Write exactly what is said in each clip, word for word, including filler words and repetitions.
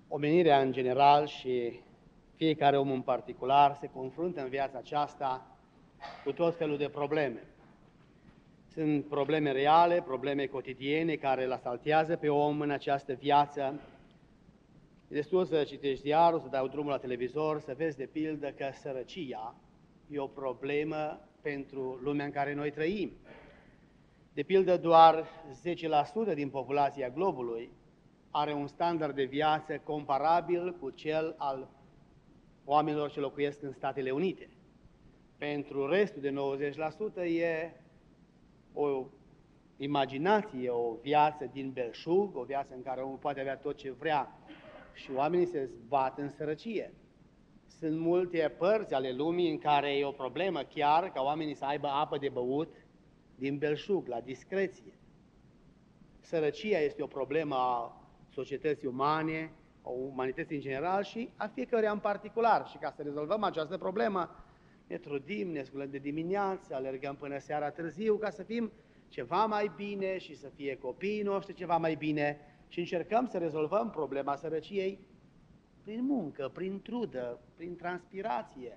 omenirea în general și fiecare om în particular se confruntă în viața aceasta cu tot felul de probleme. Sunt probleme reale, probleme cotidiene care îl asaltează pe om în această viață. E destul să citești ziarul, să dai drumul la televizor, să vezi de pildă că sărăcia e o problemă pentru lumea în care noi trăim. De pildă, doar zece la sută din populația globului are un standard de viață comparabil cu cel al oamenilor ce locuiesc în Statele Unite. Pentru restul de nouăzeci la sută e o imaginație, o viață din belșug, o viață în care omul poate avea tot ce vrea și oamenii se zbat în sărăcie. Sunt multe părți ale lumii în care e o problemă chiar ca oamenii să aibă apă de băut din belșug, la discreție. Sărăcia este o problemă a societății umane, a umanității în general și a fiecăruia în particular. Și ca să rezolvăm această problemă, ne trudim, ne sculăm de dimineață, alergăm până seara târziu ca să fim ceva mai bine și să fie copiii noștri ceva mai bine și încercăm să rezolvăm problema sărăciei prin muncă, prin trudă, prin transpirație.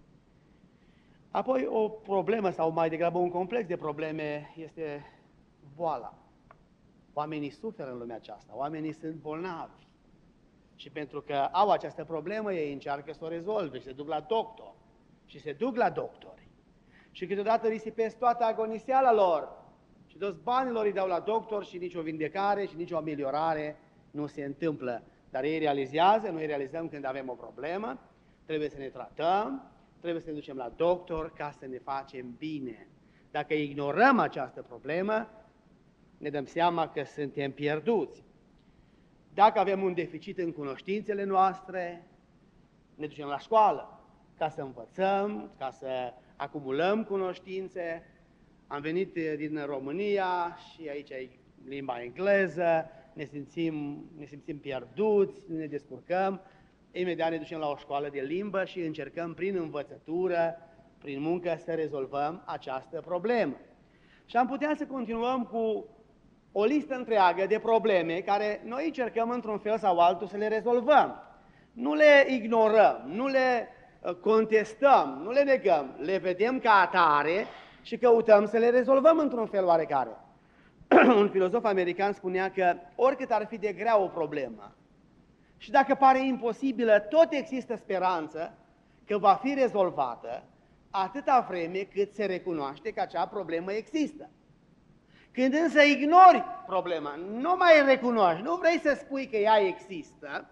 Apoi o problemă sau mai degrabă un complex de probleme este boala. Oamenii suferă în lumea aceasta, oamenii sunt bolnavi și pentru că au această problemă ei încearcă să o rezolve și se duc la doctor și se duc la doctori și câteodată risipesc toată agoniseala lor și toți banii lor îi dau la doctor și nicio vindecare și nicio ameliorare nu se întâmplă. Dar ei realizează, noi realizăm când avem o problemă, trebuie să ne tratăm, trebuie să ne ducem la doctor ca să ne facem bine. Dacă ignorăm această problemă, ne dăm seama că suntem pierduți. Dacă avem un deficit în cunoștințele noastre, ne ducem la școală ca să învățăm, ca să acumulăm cunoștințe. Am venit din România și aici e limba engleză, ne simțim, ne simțim pierduți, nu ne descurcăm. Imediat ne ducem la o școală de limbă și încercăm prin învățătură, prin muncă să rezolvăm această problemă. Și am putea să continuăm cu o listă întreagă de probleme care noi încercăm într-un fel sau altul să le rezolvăm. Nu le ignorăm, nu le contestăm, nu le negăm, le vedem ca atare și căutăm să le rezolvăm într-un fel oarecare. Un filozof american spunea că oricât ar fi de grea o problemă și dacă pare imposibilă, tot există speranță că va fi rezolvată atâta vreme cât se recunoaște că acea problemă există. Când însă ignori problema, nu mai recunoști, nu vrei să spui că ea există,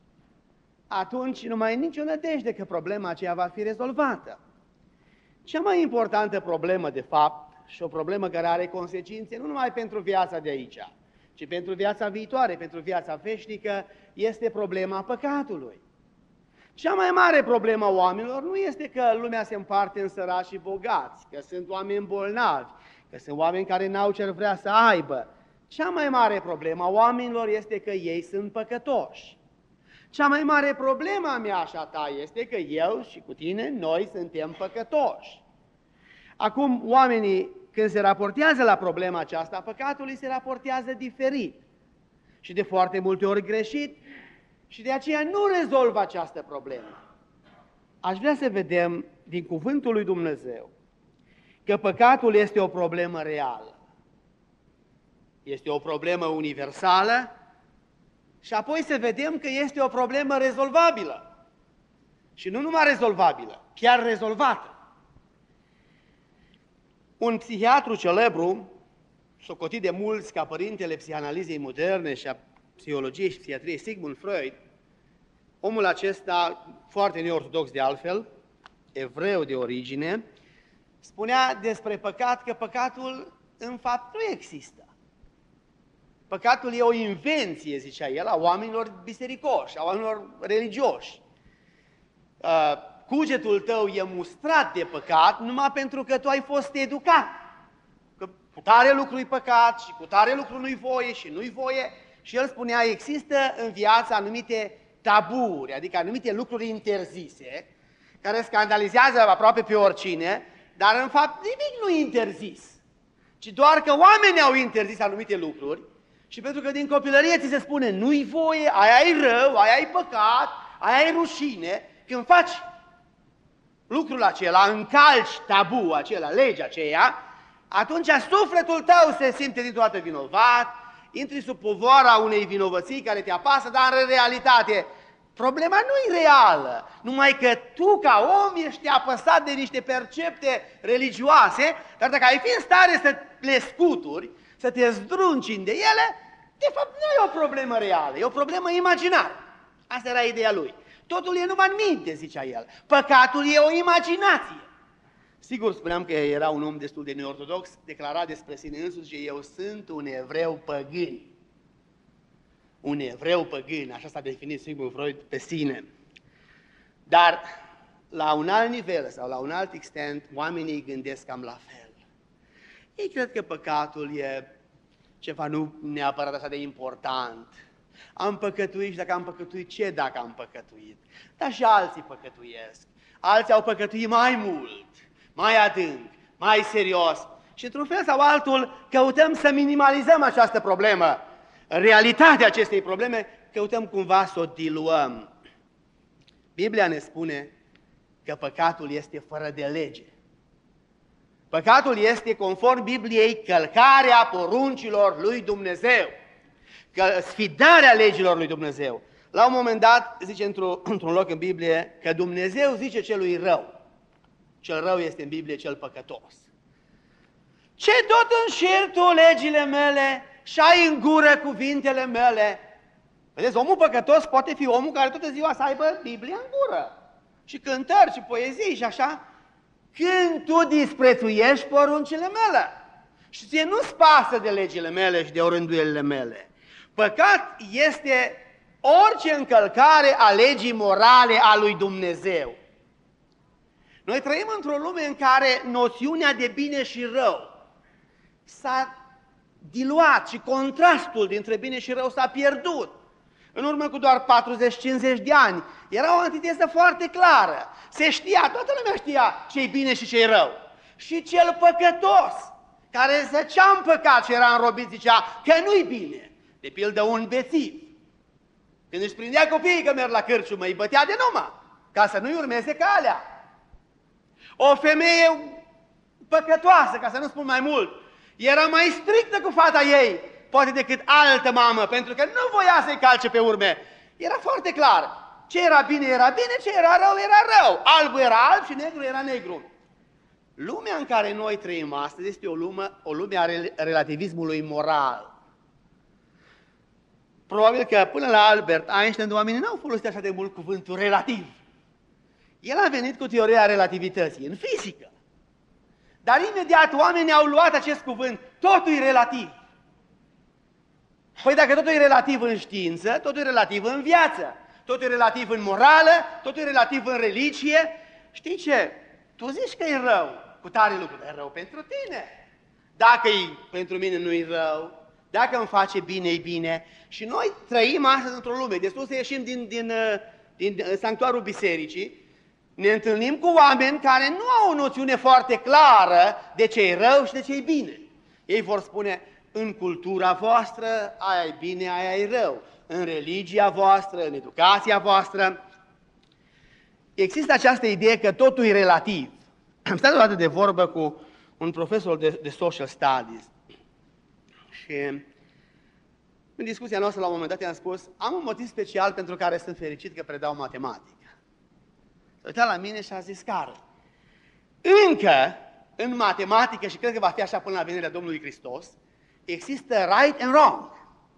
atunci nu mai ai nicio nădejde că problema aceea va fi rezolvată. Cea mai importantă problemă, de fapt, și o problemă care are consecințe nu numai pentru viața de aici, ci pentru viața viitoare, pentru viața veșnică, este problema păcatului. Cea mai mare problemă a oamenilor nu este că lumea se împarte în săraci și bogați, că sunt oameni bolnavi, că sunt oameni care n-au ce vrea să aibă. Cea mai mare problemă a oamenilor este că ei sunt păcătoși. Cea mai mare problemă a mea și a ta este că eu și cu tine, noi suntem păcătoși. Acum, oamenii, când se raportează la problema aceasta a păcatului, se raportează diferit și de foarte multe ori greșit și de aceea nu rezolvă această problemă. Aș vrea să vedem din cuvântul lui Dumnezeu că păcatul este o problemă reală, este o problemă universală și apoi să vedem că este o problemă rezolvabilă și nu numai rezolvabilă, chiar rezolvată. Un psihiatru celebru, socotit de mulți ca părintele psihanalizei moderne și a psihologiei și psihiatriei, Sigmund Freud, omul acesta, foarte neortodox de altfel, evreu de origine, spunea despre păcat că păcatul în fapt nu există. Păcatul e o invenție, zicea el, a oamenilor bisericoși, a oamenilor religioși. Cugetul tău e mustrat de păcat numai pentru că tu ai fost educat. Că cu tare lucru-i păcat și cu tare lucru nu-i voie și nu-i voie. Și el spunea, există în viață anumite taburi, adică anumite lucruri interzise, care scandalizează aproape pe oricine, dar în fapt nimic nu e interzis, ci doar că oamenii au interzis anumite lucruri Și pentru că din copilărie ți se spune, nu-i voie, aia e rău, aia e păcat, aia e rușine, când faci lucrul acela, încalci tabu acela, legea aceea, atunci sufletul tău se simte dintr-o dată vinovat, intri sub povoara unei vinovății care te apasă, dar în realitate problema nu e reală, numai că tu ca om ești apăsat de niște percepte religioase, dar dacă ai fi în stare să le scuturi, să te zdrunci de ele, de fapt nu e o problemă reală, e o problemă imaginară. Asta era ideea lui. Totul e numai în minte, zicea el. Păcatul e o imaginație. Sigur, spuneam că era un om destul de neortodox, declara despre sine însuși că eu sunt un evreu păgân. Un evreu păgân, așa s-a definit Sigmund Freud pe sine. Dar la un alt nivel sau la un alt extent, oamenii gândesc cam la fel. Ei cred că păcatul e ceva nu neapărat așa de important. Am păcătuit și dacă am păcătuit, ce dacă am păcătuit? Dar și alții păcătuiesc. Alții au păcătuit mai mult, mai adânc, mai serios. Și într-un fel sau altul căutăm să minimalizăm această problemă. Realitatea acestei probleme căutăm cumva să o diluăm. Biblia ne spune că păcatul este fără de lege. Păcatul este, conform Bibliei, călcarea poruncilor lui Dumnezeu, că sfidarea legilor lui Dumnezeu. La un moment dat, zice într-un într-un loc în Biblie, că Dumnezeu zice celui rău. Cel rău este în Biblie cel păcătos. Ce tot înșiri tu legile mele și ai în gură cuvintele mele? Vedeți, omul păcătos poate fi omul care toată ziua să aibă Biblia în gură. Și cântări și poezii și așa. Când tu disprețuiești poruncile mele și ție nu-ți pasă de legile mele și de orânduielile mele. Păcat este orice încălcare a legii morale a lui Dumnezeu. Noi trăim într-o lume în care noțiunea de bine și rău s-a diluat și contrastul dintre bine și rău s-a pierdut. În urmă cu doar patruzeci cincizeci de ani era o antiteză foarte clară. Se știa, toată lumea știa ce-i bine și ce-i rău. Și cel păcătos, care zăcea în păcat și era înrobit, zicea că nu-i bine. De pildă un bețiv. Când își prindea copiii că merg la cârciumă, îi bătea de numai, ca să nu-i urmeze calea. O femeie păcătoasă, ca să nu spun mai mult, era mai strictă cu fata ei, poate decât altă mamă, pentru că nu voia să-i calce pe urme. Era foarte clar. Ce era bine era bine, ce era rău era rău. Albul era alb și negru era negru. Lumea în care noi trăim astăzi este o lume, o lume a relativismului moral. Probabil că până la Albert Einstein oamenii n-au folosit așa de mult cuvântul relativ. El a venit cu teoria relativității în fizică. Dar imediat oamenii au luat acest cuvânt, totul e relativ. Păi dacă totul e relativ în știință, totul e relativ în viață, totul e relativ în morală, totul e relativ în religie, știi ce? Tu zici că e rău cu tare lucru, e rău pentru tine. Dacă e pentru mine nu e rău, dacă îmi face bine, e bine. Și noi trăim astăzi într-o lume, destul să ieșim din, din, din, din sanctuarul bisericii, ne întâlnim cu oameni care nu au o noțiune foarte clară de ce e rău și de ce e bine. Ei vor spune, în cultura voastră, aia e bine, aia e rău. În religia voastră, în educația voastră. Există această idee că totul e relativ. Am stat odată de vorbă cu un profesor de, de social studies și în discuția noastră la un moment dat i-am spus, am un motiv special pentru care sunt fericit că predau matematică. S-a uitat la mine și a zis, Carl, încă în matematică, și cred că va fi așa până la venirea Domnului Hristos, există right and wrong.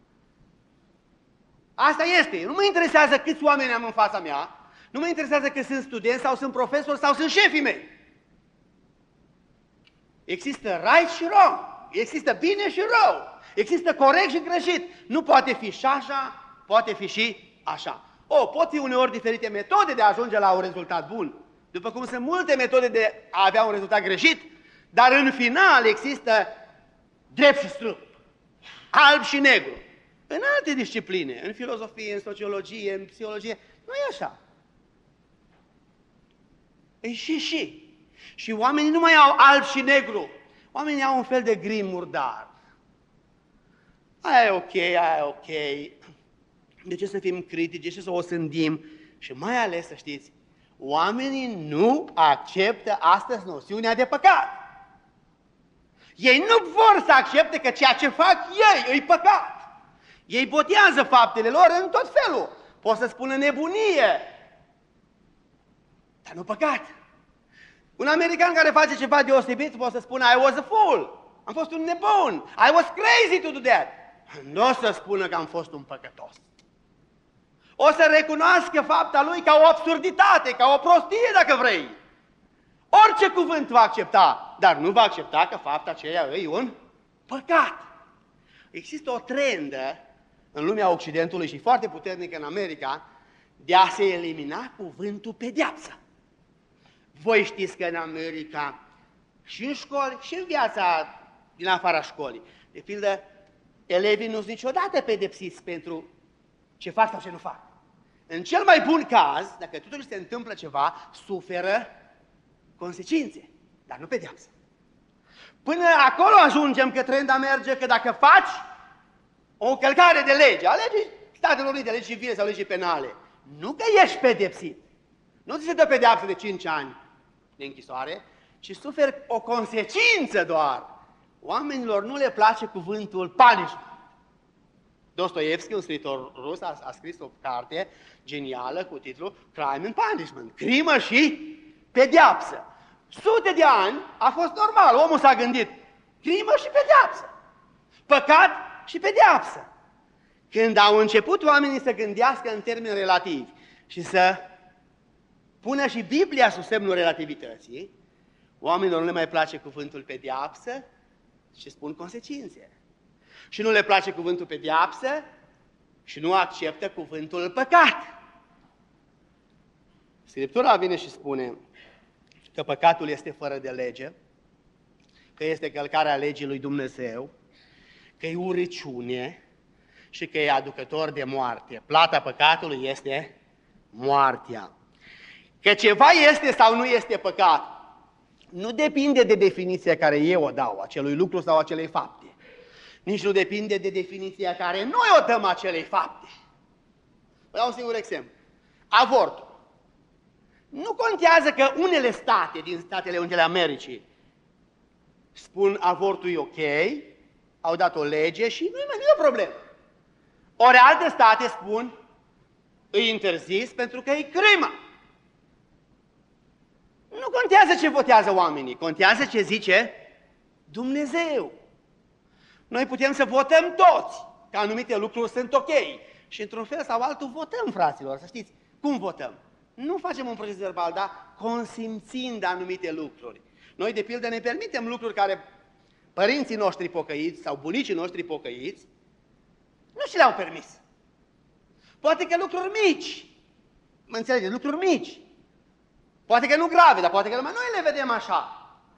Asta este. Nu mă interesează câți oameni am în fața mea, nu mă interesează că sunt studenți sau sunt profesori sau sunt șefii mei. Există right și wrong. Există bine și rău. Există corect și greșit. Nu poate fi și așa, poate fi și așa. O, pot fi uneori diferite metode de a ajunge la un rezultat bun, după cum sunt multe metode de a avea un rezultat greșit, dar în final există drept și strâmb, alb și negru. În alte discipline, în filozofie, în sociologie, în psihologie, nu e așa. E și și. Și oamenii nu mai au alb și negru. Oamenii au un fel de gri murdar. Aia e ok, aia e ok. De ce să fim critici, de ce să o sândim? Și mai ales, să știți, oamenii nu acceptă astăzi noțiunea de păcat. Ei nu vor să accepte că ceea ce fac ei e păcat. Ei botează faptele lor în tot felul. Pot să spună nebunie, dar nu păcat. Un american care face ceva deosebit poate să spună I was a fool, am fost un nebun, I was crazy to do that. Nu o să spună că am fost un păcătos. O să recunoască fapta lui ca o absurditate, ca o prostie, dacă vrei. Orice cuvânt va accepta, dar nu va accepta că fapta aceea e un păcat. Există o trendă în lumea Occidentului și foarte puternică în America de a se elimina cuvântul pedeapsă. Voi știți că în America și în școli și în viața din afara școlii, de pildă, elevii nu sunt niciodată pedepsiți pentru ce fac sau ce nu fac. În cel mai bun caz, dacă totuși se întâmplă ceva, suferă consecințe, dar nu pedeapsă. Până acolo ajungem că trenda merge că dacă faci o încălcare de lege, a legii Statelor Unite, legi civile sau legi penale, nu că ești pedepsit, nu ți se dă pedeapsă de cinci ani de închisoare, ci suferi o consecință doar. Oamenilor nu le place cuvântul punishment. Dostoevski, un scriitor rus, a, a scris o carte genială cu titlul Crime and Punishment, crimă și pedeapsă. Sute de ani a fost normal, omul s-a gândit, crimă și pedeapsă, păcat și pedeapsă. Când au început oamenii să gândească în termeni relativi și să pună și Biblia sub semnul relativității, oamenilor nu le mai place cuvântul pedeapsă și spun consecințe. Și nu le place cuvântul pedeapsă și nu acceptă cuvântul păcat. Scriptura vine și spune că păcatul este fără de lege, că este călcarea legii lui Dumnezeu, că e urăciune și că e aducător de moarte. Plata păcatului este moartea. Că ceva este sau nu este păcat, nu depinde de definiția care eu o dau acelui lucru sau acelei fapte. Nici nu depinde de definiția care noi o dăm acelei fapte. Vă dau un singur exemplu. Avortul. Nu contează că unele state din Statele Unite ale Americii spun avortul e ok, au dat o lege și nu e nicio problemă. Ori alte state spun e interzis pentru că e crimă. Nu contează ce votează oamenii, contează ce zice Dumnezeu. Noi putem să votăm toți că anumite lucruri sunt ok și într-un fel sau altul votăm, fraților, să știți. Cum votăm? Nu facem un proces verbal, dar consimțind anumite lucruri. Noi, de pildă, ne permitem lucruri care părinții noștri pocăiți sau bunicii noștri pocăiți nu și le-au permis. Poate că lucruri mici, mă înțelegeți, lucruri mici. Poate că nu grave, dar poate că numai noi le vedem așa.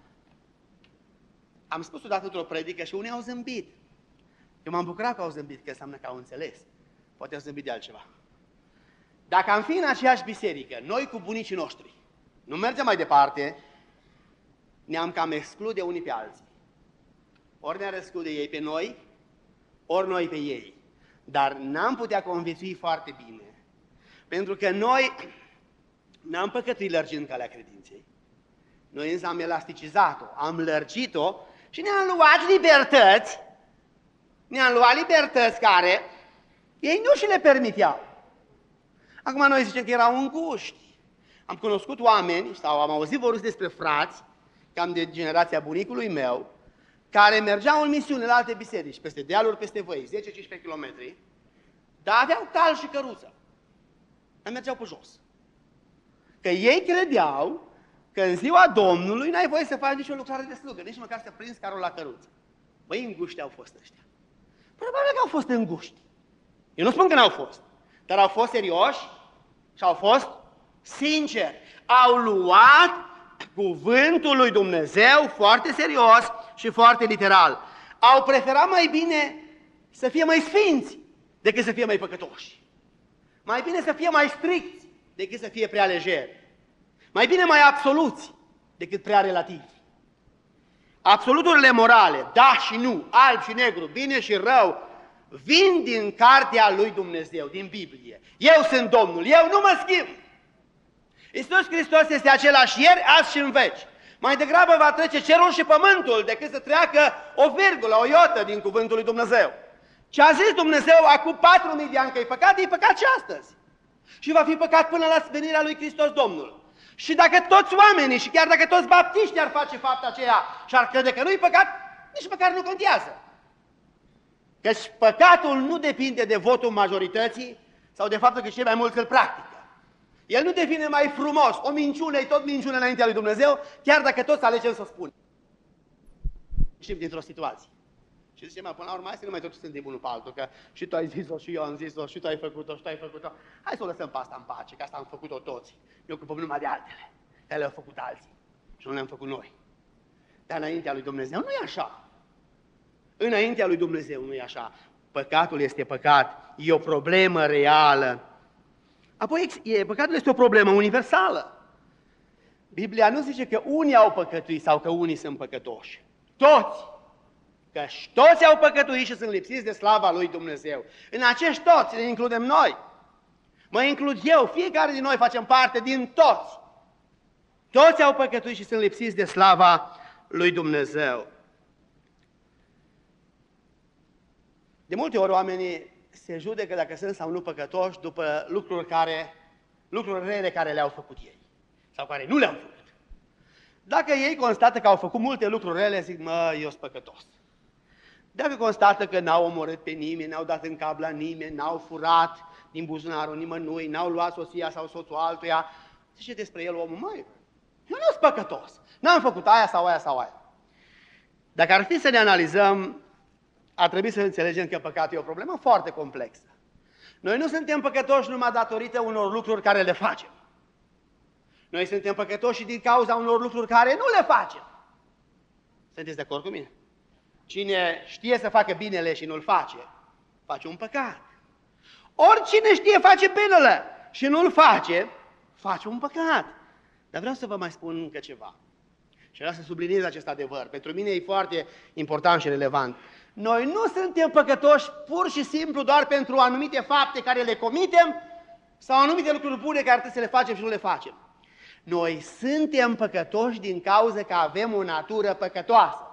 Am spus odată într-o predică și unii au zâmbit. Eu m-am bucurat că au zâmbit, că înseamnă că au înțeles. Poate au zâmbit de altceva. Dacă am fi în aceeași biserică, noi cu bunicii noștri, nu mergem mai departe, ne-am cam exclude unii pe alții. Ori ne-ar exclude ei pe noi, ori noi pe ei. Dar n-am putea conviețui foarte bine. Pentru că noi n-am păcătuit lărgind calea credinței. Noi însă am elasticizat-o, am lărgit-o și ne-am luat libertăți, ne-am luat libertăți care ei nu și le permiteau. Acum noi zicem că erau înguști. Am cunoscut oameni, sau am auzit vorbiți despre frați, cam de generația bunicului meu, care mergeau în misiune la alte biserici, peste dealuri, peste văi, zece cincisprezece kilometri, dar aveau cal și căruță. Dar mergeau pe jos. Că ei credeau că în ziua Domnului n-ai voie să faci nicio lucrare de slugă, nici măcar să prinzi carul la căruță. Băi, înguști au fost ăștia. Probabil că au fost înguști. Eu nu spun că n-au fost, dar au fost serioși și au fost sinceri. Au luat cuvântul lui Dumnezeu foarte serios și foarte literal. Au preferat mai bine să fie mai sfinți decât să fie mai păcătoși. Mai bine să fie mai stricți decât să fie prea lejeri. Mai bine mai absoluți decât prea relativi. Absoluturile morale, da și nu, alb și negru, bine și rău, vin din cartea lui Dumnezeu, din Biblie. Eu sunt Domnul, eu nu mă schimb. Iisus Hristos este același ieri, azi și în veci. Mai degrabă va trece cerul și pământul decât să treacă o virgulă, o iotă din cuvântul lui Dumnezeu. Ce a zis Dumnezeu acum patru mii de ani că e păcat, e păcat și astăzi. Și va fi păcat până la venirea lui Hristos Domnul. Și dacă toți oamenii și chiar dacă toți baptiștii ar face fapta aceea și ar crede că nu-i păcat, nici măcar nu contează. Căci păcatul nu depinde de votul majorității sau de faptul că cei mai mulți îl practică. El nu devine mai frumos, o minciună e tot minciună înaintea lui Dumnezeu, chiar dacă toți alegem să spunem. Știm dintr-o situație. Și zicem, până la urmă, hai să nu mai tot suntem unul pe altul, că și tu ai zis-o, și eu am zis-o, și tu ai făcut-o, și tu ai făcut-o. Hai să o lăsăm pe asta în pace, că asta am făcut-o toți. Ne ocupăm numai de altele, care le-au făcut alții și nu le-am făcut noi. Dar înaintea lui Dumnezeu nu e așa. Înaintea lui Dumnezeu nu e așa. Păcatul este păcat, e o problemă reală. Apoi, e, păcatul este o problemă universală. Biblia nu zice că unii au păcătuit sau că unii sunt păcătoși. Toți! Căci toți au păcătuit și sunt lipsiți de slava lui Dumnezeu. În acești toți ne includem noi. Mă includ eu, fiecare din noi facem parte din toți. Toți au păcătuit și sunt lipsiți de slava lui Dumnezeu. De multe ori oamenii se judecă dacă sunt sau nu păcătoși după lucruri, care, lucruri rele care le-au făcut ei sau care nu le-au făcut. Dacă ei constată că au făcut multe lucruri rele, zic, mă, eu sunt păcătos. Dacă constată că n-au omorât pe nimeni, n-au dat în cap la nimeni, n-au furat din buzunarul nimănui, n-au luat soția sau soțul altuia, zice despre el omul, măi, eu nu sunt păcătos, n-am făcut aia sau aia sau aia. Dacă ar fi să ne analizăm, ar trebui să înțelegem că păcatul e o problemă foarte complexă. Noi nu suntem păcătoși numai datorită unor lucruri care le facem. Noi suntem păcătoși și din cauza unor lucruri care nu le facem. Sunteți de acord cu mine? Cine știe să facă binele și nu-l face, face un păcat. Oricine știe face binele și nu-l face, face un păcat. Dar vreau să vă mai spun încă ceva. Și vreau să subliniez acest adevăr. Pentru mine e foarte important și relevant. Noi nu suntem păcătoși pur și simplu doar pentru anumite fapte care le comitem sau anumite lucruri bune care trebuie să le facem și nu le facem. Noi suntem păcătoși din cauza că avem o natură păcătoasă.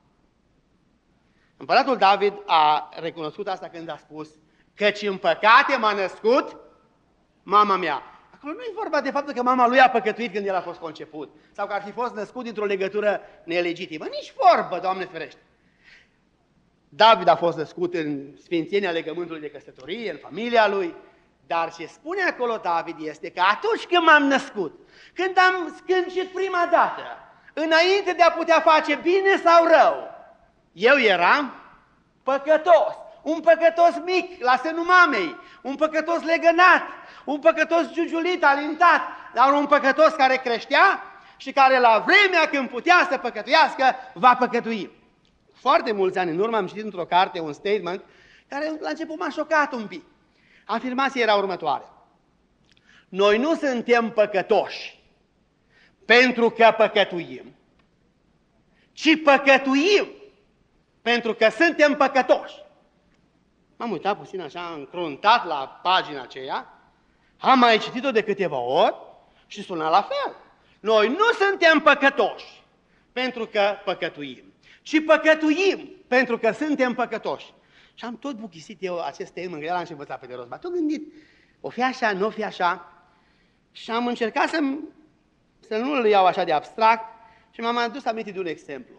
Împăratul David a recunoscut asta când a spus căci în păcate m-a născut mama mea. Acolo nu e vorba de faptul că mama lui a păcătuit când el a fost conceput sau că ar fi fost născut dintr-o legătură nelegitimă. Nici vorbă, Doamne ferește. David a fost născut în sfințenia legământului de căsătorie, în familia lui, dar ce spune acolo David este că atunci când m-am născut, când am scâncit prima dată, înainte de a putea face bine sau rău, eu eram păcătos, un păcătos mic la sânul mamei, un păcătos legănat, un păcătos giugiulit, alintat, dar un păcătos care creștea și care la vremea când putea să păcătuiască, va păcătui. Foarte mulți ani în urmă am citit într-o carte un statement care la început m-a șocat un pic. Afirmația era următoarea. Noi nu suntem păcătoși pentru că păcătuim, ci păcătuim pentru că suntem păcătoși. M-am uitat puțin așa, încruntat la pagina aceea, am mai citit-o de câteva ori și suna la fel. Noi nu suntem păcătoși pentru că păcătuim, ci păcătuim pentru că suntem păcătoși. Și am tot buchisit eu acest termen, că el am și învățat pe de rost. M-am tot gândit, o fi așa, nu o fi așa. Și am încercat să, să nu-l iau așa de abstract și m-am adus aminte de un exemplu.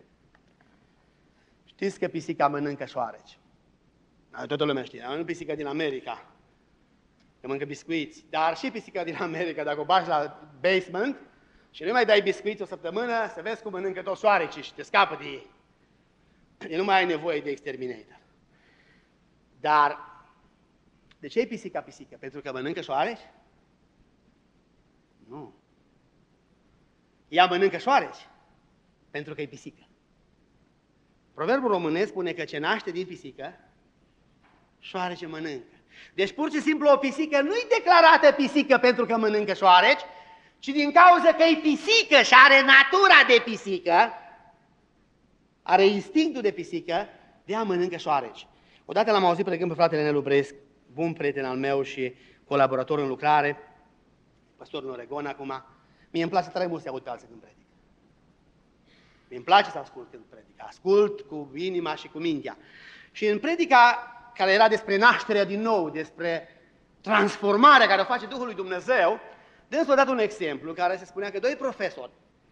Știți că pisica mănâncă șoareci. Toată lumea știe, nu pisica din America, că mănâncă biscuiți, dar și pisica din America, dacă o bagi la basement și nu mai dai biscuiți o săptămână, să vezi cum mănâncă toți șoarecii și te scapă de ei. E nu mai ai nevoie de exterminator. Dar de ce e pisica pisică? Pentru că mănâncă șoareci? Nu. Ea mănâncă șoareci pentru că e pisică. Proverbul românesc spune că ce naște din pisică, șoarece mănâncă. Deci pur și simplu o pisică nu-i declarată pisică pentru că mănâncă șoareci, ci din cauza că e pisică și are natura de pisică, are instinctul de pisică, de a mănâncă șoareci. Odată l-am auzit predicând pe fratele Nelu Bresc, bun prieten al meu și colaborator în lucrare, păstor în Oregon acum. Mie îmi place tare mult să aud pe alții când predică. Mie îmi place să ascult când predică. Ascult cu inima și cu mintea. Și în predica care era despre nașterea din nou, despre transformarea care o face Duhul lui Dumnezeu, dânsul a dat un exemplu care se spunea că doi profesori,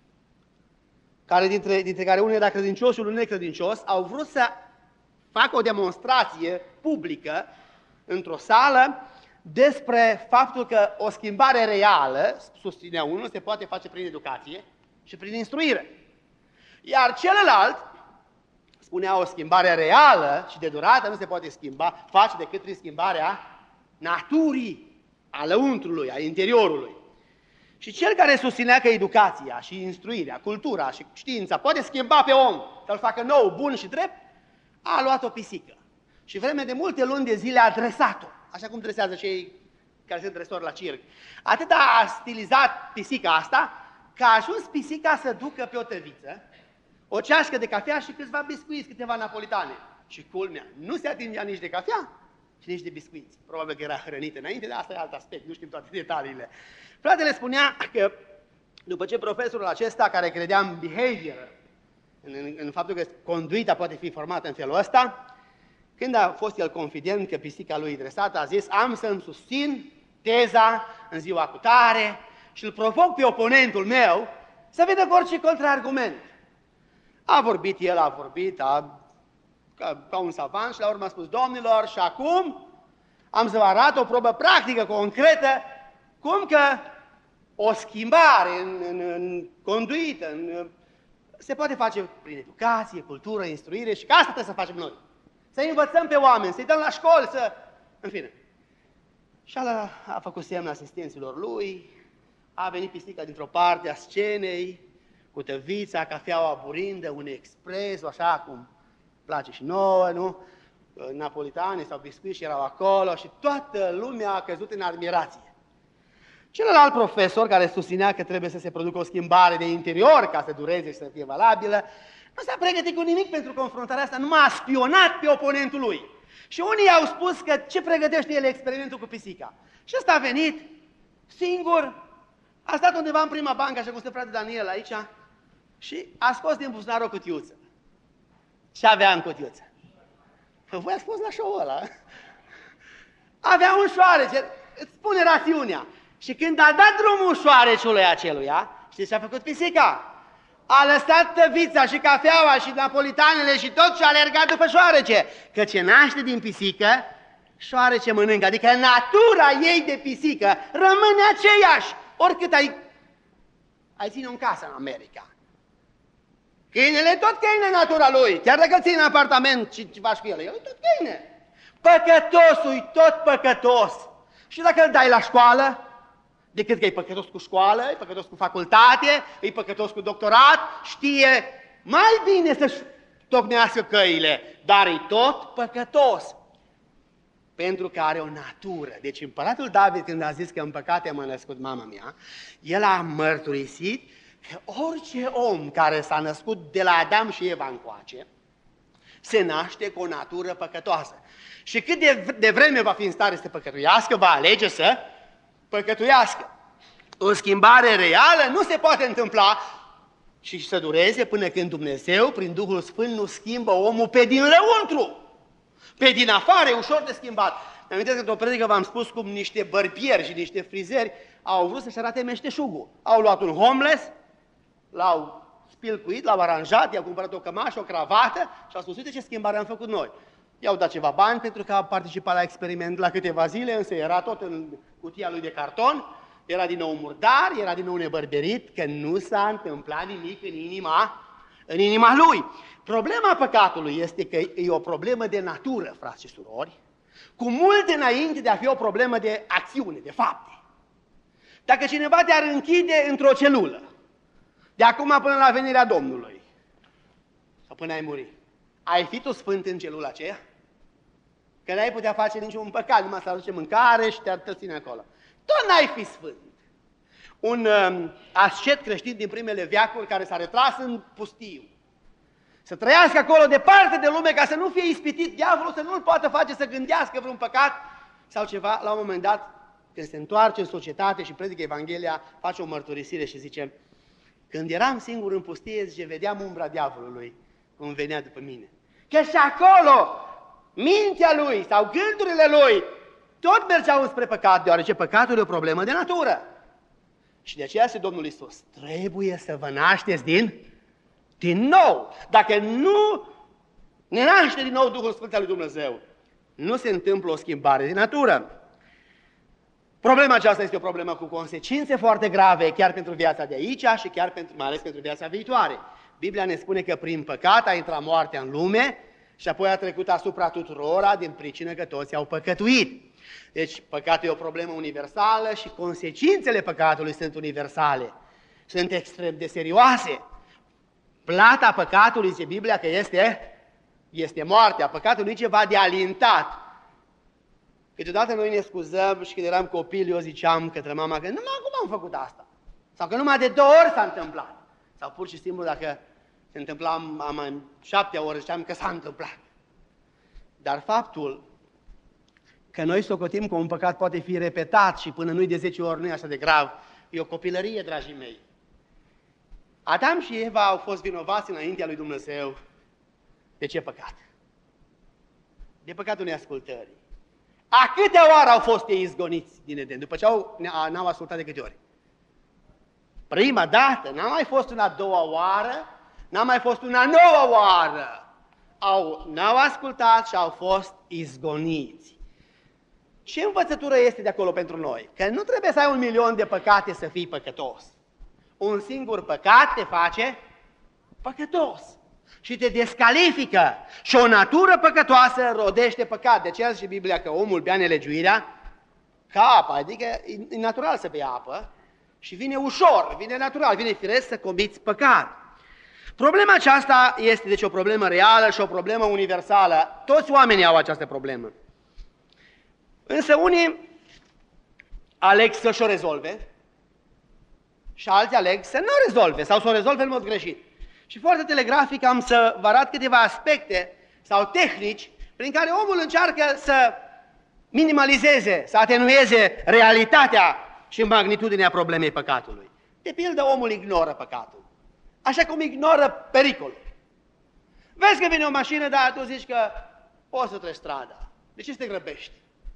care dintre, dintre care unul era credincios și unul necredincios, au vrut să facă o demonstrație publică într-o sală despre faptul că o schimbare reală, susținea unul, se poate face prin educație și prin instruire. Iar celălalt spunea o schimbare reală și de durată nu se poate schimba, face decât prin schimbarea naturii, a lăuntrului, a interiorului. Și cel care susținea că educația și instruirea, cultura și știința poate schimba pe om, să-l facă nou, bun și drept, a luat o pisică. Și vreme de multe luni de zile a dresat-o, așa cum dresează cei care sunt dresori la circ. Atât a stilizat pisica asta, că a ajuns pisica să ducă pe o tăviță o ceașcă de cafea și câțiva biscuiți, câteva napolitane. Și culmea, nu se atingea nici de cafea și nici de biscuiți. Probabil că era hrănită înainte, dar asta e alt aspect, nu știm toate detaliile. Fratele spunea că după ce profesorul acesta, care credea în behavior, în, în, în faptul că conduita poate fi formată în felul ăsta, când a fost el confident că pisica lui dresată, a zis, am să-mi susțin teza în ziua cu tare și îl provoc pe oponentul meu să vină cu orice contraargument. A vorbit el, a vorbit, a, ca, ca un savant și la urmă a spus, domnilor, și acum am să vă arăt o probă practică, concretă, cum că o schimbare în, în, în conduită în, se poate face prin educație, cultură, instruire și că asta trebuie să facem noi. Să învățăm pe oameni, să-i dăm la școli, să... În fine. Și ala a făcut semn asistenților lui, a venit pisica dintr-o parte a scenei, cu tăvița, cafeaua burindă, un expres, așa cum place și nouă, nu? Napolitane sau biscuiți erau acolo și toată lumea a căzut în admirație. Celălalt profesor, care susținea că trebuie să se producă o schimbare de interior ca să dureze și să fie valabilă, nu s-a pregătit cu nimic pentru confruntarea asta, numai a spionat pe oponentul lui. Și unii au spus că ce pregătește el experimentul cu pisica. Și ăsta a venit singur, a stat undeva în prima bancă, așa cum stă frate Daniel aici, și a scos din buzunar o cutiuță. Ce avea în cutiuță? Păi voi ați fost la show-ul ăla. Avea un șoarece, îți spune rațiunea. Și când a dat drumul șoareciului aceluia, știți ce a făcut pisica? A lăsat tăvița și cafeaua și napolitanele și tot și a alergat după șoarece. Că ce naște din pisică, șoarece mănâncă. Adică natura ei de pisică rămâne aceeași. Oricât ai, ai ține în casă în America. Câinele tot câine natura lui. Chiar dacă ții în apartament și faci cu el, el e tot câine. Păcătosul e tot păcătos. Și dacă îl dai la școală, decât că e păcătos cu școală, e păcătos cu facultate, e păcătos cu doctorat, știe mai bine să-și tocmească căile, dar e tot păcătos. Pentru că are o natură. Deci împăratul David, când a zis că în păcate m-a născut mama mea, el a mărturisit că orice om care s-a născut de la Adam și Eva încoace, se naște cu o natură păcătoasă. Și cât de, de vreme va fi în stare să păcătuiască, va alege să păcătuiască. O schimbare reală nu se poate întâmpla și să dureze până când Dumnezeu, prin Duhul Sfânt, nu schimbă omul pe din lăuntru. Pe din afară e ușor de schimbat. Mi-am amintesc că într-o predică v-am spus cum niște bărbieri și niște frizeri au vrut să-și arate meșteșugul. Au luat un homeless, l-au spilcuit, l-au aranjat, i-au cumpărat o cămașă, o cravată și au spus, uite ce schimbare am făcut noi. I-au dat ceva bani pentru că a participat la experiment la câteva zile, însă era tot în cutia lui de carton, era din nou murdar, era din nou nebărberit, că nu s-a întâmplat nimic în inima, în inima lui. Problema păcatului este că e o problemă de natură, frați și surori, cu mult înainte de a fi o problemă de acțiune, de fapte. Dacă cineva te-ar închide într-o celulă, de acum până la venirea Domnului, sau până ai muri, ai fi tu sfânt în celula aceea? Că n-ai putea face niciun păcat, numai să aduce mâncare și te-ar ține acolo. Tot n-ai fi sfânt. Un um, ascet creștin din primele veacuri care s-a retras în pustiu Să trăiască acolo departe de lume ca să nu fie ispitit diavolul, să nu-l poată face să gândească vreun păcat sau ceva. La un moment dat, când se întoarce în societate și predică Evanghelia, face o mărturisire și zice: când eram singur în pustie, zice, vedeam umbra diavolului cum venea după mine. Că și acolo, mintea lui sau gândurile lui tot mergeau spre păcat, deoarece păcatul e o problemă de natură. Și de aceea, zice Domnul Iisus, trebuie să vă nașteți din, din nou. Dacă nu ne naște din nou Duhul Sfânt al lui Dumnezeu, nu se întâmplă o schimbare de natură. Problema aceasta este o problemă cu consecințe foarte grave, chiar pentru viața de aici și chiar pentru, mai ales pentru viața viitoare. Biblia ne spune că prin păcat a intrat moartea în lume și apoi a trecut asupra tuturora din pricină că toți au păcătuit. Deci păcatul e o problemă universală și consecințele păcatului sunt universale. Sunt extrem de serioase. Plata păcatului, zice Biblia, că este, este moartea. Păcatul nu e ceva de alintat. Câteodată noi ne scuzăm și când eram copil eu ziceam către mama că numai acum am făcut asta. Sau că numai de două ori s-a întâmplat. Sau pur și simplu dacă se întâmpla mai șapte ori ziceam că s-a întâmplat. Dar faptul că noi socotim că un păcat poate fi repetat și până nu-i de zece ori nu e așa de grav, e o copilărie, dragii mei. Adam și Eva au fost vinovați înaintea lui Dumnezeu. De ce păcat? De păcatul neascultării. A câte ori au fost ei izgoniți din Eden? După ce au, n-au ascultat de câte ori? Prima dată, n-a mai fost una a doua oară, n-a mai fost una a noua oară. Au, n-au ascultat și au fost izgoniți. Ce învățătură este de acolo pentru noi? Că nu trebuie să ai un milion de păcate să fii păcătos. Un singur păcat te face păcătos și te descalifică. Și o natură păcătoasă rodește păcat. De aceea zice Biblia că omul bea nelegiuirea ca apă, adică e natural să bea apă și vine ușor, vine natural, vine firesc să comiți păcat. Problema aceasta este deci o problemă reală și o problemă universală. Toți oamenii au această problemă. Însă unii aleg să-și o rezolve și alții aleg să nu o rezolve sau să o rezolve în mod greșit. Și foarte telegrafic am să vă arăt câteva aspecte sau tehnici prin care omul încearcă să minimalizeze, să atenueze realitatea și magnitudinea problemei păcatului. De pildă, omul ignoră păcatul, așa cum ignoră pericolul. Vezi că vine o mașină, dar tu zici că poți să treci strada. De ce să te grăbești?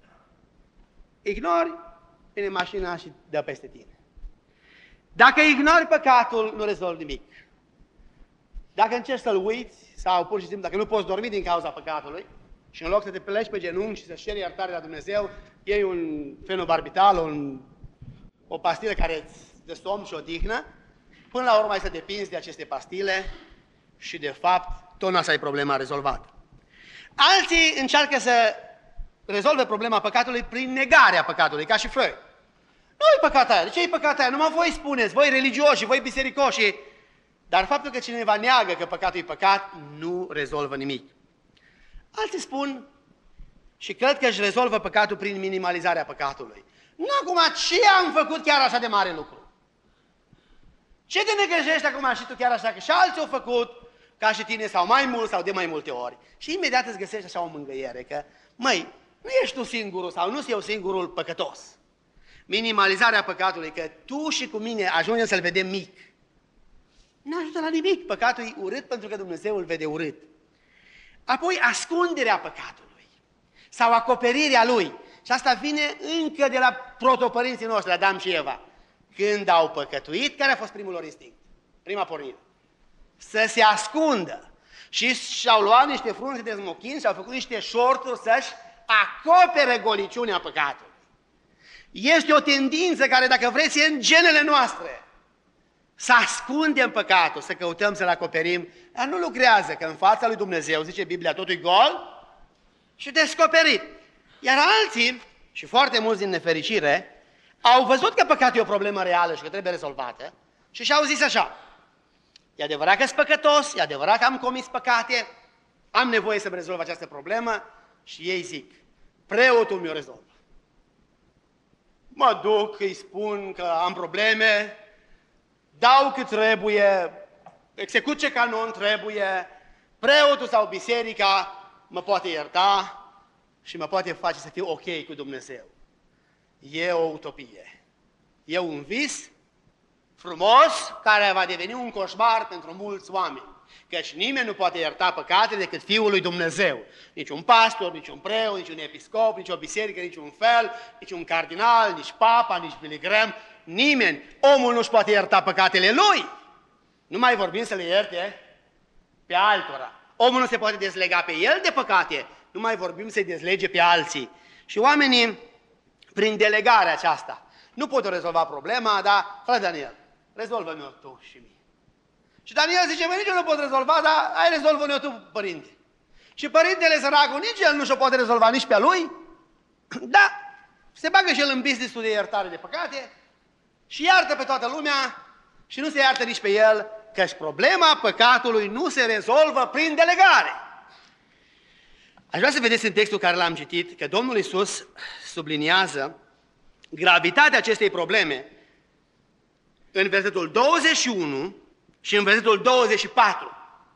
Ignori, vine mașina și dă peste tine. Dacă ignori păcatul, nu rezolvi nimic. Dacă încerci să-l uiți sau pur și simplu, dacă nu poți dormi din cauza păcatului și în loc să te pleci pe genunchi și să-și ceri iertare la Dumnezeu, iei un fenobarbital, un, o pastilă care îți dă somn și odihnă, până la urmă ai să depinzi de aceste pastile și de fapt tot n-asta e problema rezolvată. Alții încearcă să rezolve problema păcatului prin negarea păcatului, ca și Freud. Nu-i păcat aia, de ce e păcat aia? Numai voi spuneți, voi religioși, voi bisericoși. Dar faptul că cineva neagă că păcatul e păcat, nu rezolvă nimic. Alții spun și cred că își rezolvă păcatul prin minimalizarea păcatului. Nu acum, ce am făcut chiar așa de mare lucru? Ce te negrejești acum și tu chiar așa, că și alții au făcut ca și tine sau mai mult sau de mai multe ori. Și imediat îți găsești așa o mângâiere că, măi, nu ești tu singurul sau nu sunt eu singurul păcătos. Minimalizarea păcatului, că tu și cu mine ajungem să-l vedem mic. Nu ajută la nimic. Păcatul e urât pentru că Dumnezeu îl vede urât. Apoi ascunderea păcatului sau acoperirea lui. Și asta vine încă de la protopărinții noștri, Adam și Eva. Când au păcătuit, care a fost primul lor instinct? Prima pornire. Să se ascundă. Și și-au luat niște frunze de smochin și au făcut niște șorturi să-și acopere goliciunea păcatului. Este o tendință care, dacă vreți, e în genele noastre. Să ascundem păcatul, să căutăm să-l acoperim, dar nu lucrează, că în fața lui Dumnezeu, zice Biblia, totul e gol și descoperit. Iar alții, și foarte mulți din nefericire, au văzut că păcatul e o problemă reală și că trebuie rezolvată și și-au zis așa: e adevărat că-s păcătos, e adevărat că am comis păcate, am nevoie să-mi rezolv această problemă și ei zic, preotul mi-o rezolvă. Mă duc, îi spun că am probleme, dau cât trebuie, execut ce canon trebuie preotul sau biserica mă poate ierta și mă poate face să fiu ok cu Dumnezeu. E o utopie. E un vis frumos care va deveni un coșmar pentru mulți oameni. Căci nimeni nu poate ierta păcatele decât Fiul lui Dumnezeu. Nici un pastor, nici un preot, nici un episcop, nici o biserică, nici un fel, nici un cardinal, nici papa, nici Billy Graham. Nimeni. Omul nu-și poate ierta păcatele lui. Nu mai vorbim să le ierte pe altora. Omul nu se poate dezlega pe el de păcate. Nu mai vorbim să-i dezlege pe alții. Și oamenii, prin delegarea aceasta, nu pot rezolva problema, dar, frate Daniel, rezolvă-mi-o tu și mie. Și Daniel zice, mă, nici eu nu pot rezolva, dar hai rezolvă-ne-o tu, părinte. Și părintele săracul, nici el nu și-o poate rezolva nici pe-a lui, da, se bagă și el în business-ul de iertare de păcate și iartă pe toată lumea și nu se iartă nici pe el, căci problema păcatului nu se rezolvă prin delegare. Aș vrea să vedeți în textul care l-am citit că Domnul Iisus subliniază gravitatea acestei probleme în versetul douăzeci și unu și în versetul douăzeci și patru.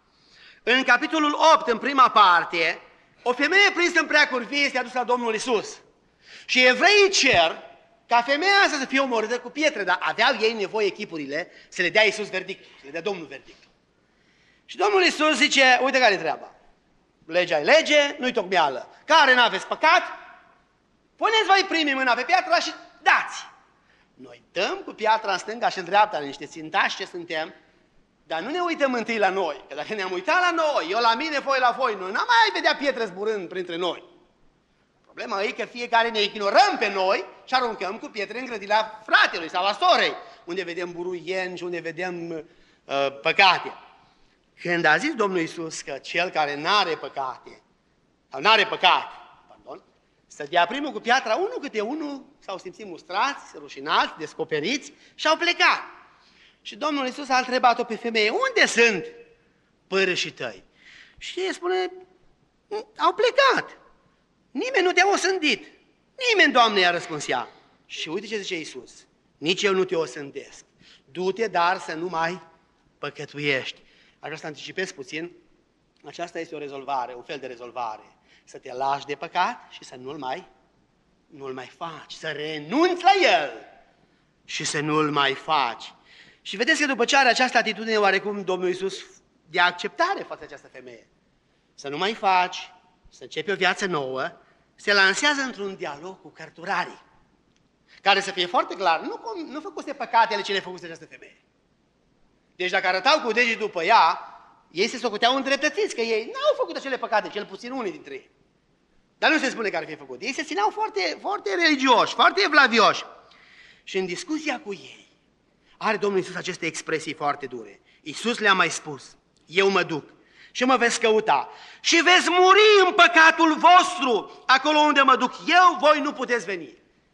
În capitolul opt, în prima parte, o femeie prinsă în preacuri vie este adusă la Domnul Iisus. Și evreii cer ca femeia asta să fie omorâtă cu pietre, dar aveau ei nevoie echipurile să le dea Iisus verdict, să le dea Domnul verdict. Și Domnul Iisus zice, uite care-i treaba. Legea e lege, nu-i tocmeală. Care n-aveți păcat? Puneți voi primii mâna pe piatra și dați. Noi dăm cu piatra în stânga și în dreapta, niște țintași ce suntem, dar nu ne uităm întâi la noi. Că dacă ne-am uitat la noi, eu la mine, voi la voi, noi n-am mai vedea pietre zburând printre noi. Problema e că fiecare ne ignorăm pe noi și aruncăm cu pietre în grădina fratelui sau a sorei, unde vedem buruieni și unde vedem uh, păcate. Când a zis Domnul Iisus că cel care n-are păcate, sau n-are păcat, pardon, să dea primul cu piatra, unul câte unul s-au simțit mustrați, rușinați, descoperiți și au plecat. Și Domnul Iisus a întrebat-o pe femeie, unde sunt părâșii tăi? Și ei spune, au plecat. Nimeni nu te-a osândit. Nimeni, Doamne, i-a răspuns ea. Și uite ce zice Iisus, nici eu nu te osândesc. Du-te, dar să nu mai păcătuiești. Aș vrea să anticipez puțin, aceasta este o rezolvare, un fel de rezolvare. Să te lași de păcat și să nu-l mai, nu-l mai faci, să renunți la el și să nu-l mai faci. Și vedeți că după ce are această atitudine oarecum Domnul Iisus de acceptare față de această femeie, să nu mai faci, să începi o viață nouă, se lansează într-un dialog cu cărturarii, care să fie foarte clar, nu, nu făcuse păcatele ce le făcuse această femeie. Deci dacă arătau cu degetul după ea, ei se socoteau îndreptățiți, că ei n-au făcut acele păcate, cel puțin unii dintre ei. Dar nu se spune că ar fi făcut. Ei se țineau foarte, foarte religioși, foarte evlavioși. Și în discuția cu ei, are Domnul Iisus aceste expresii foarte dure. Iisus le-a mai spus, eu mă duc și mă veți căuta și veți muri în păcatul vostru, acolo unde mă duc eu, voi nu puteți veni.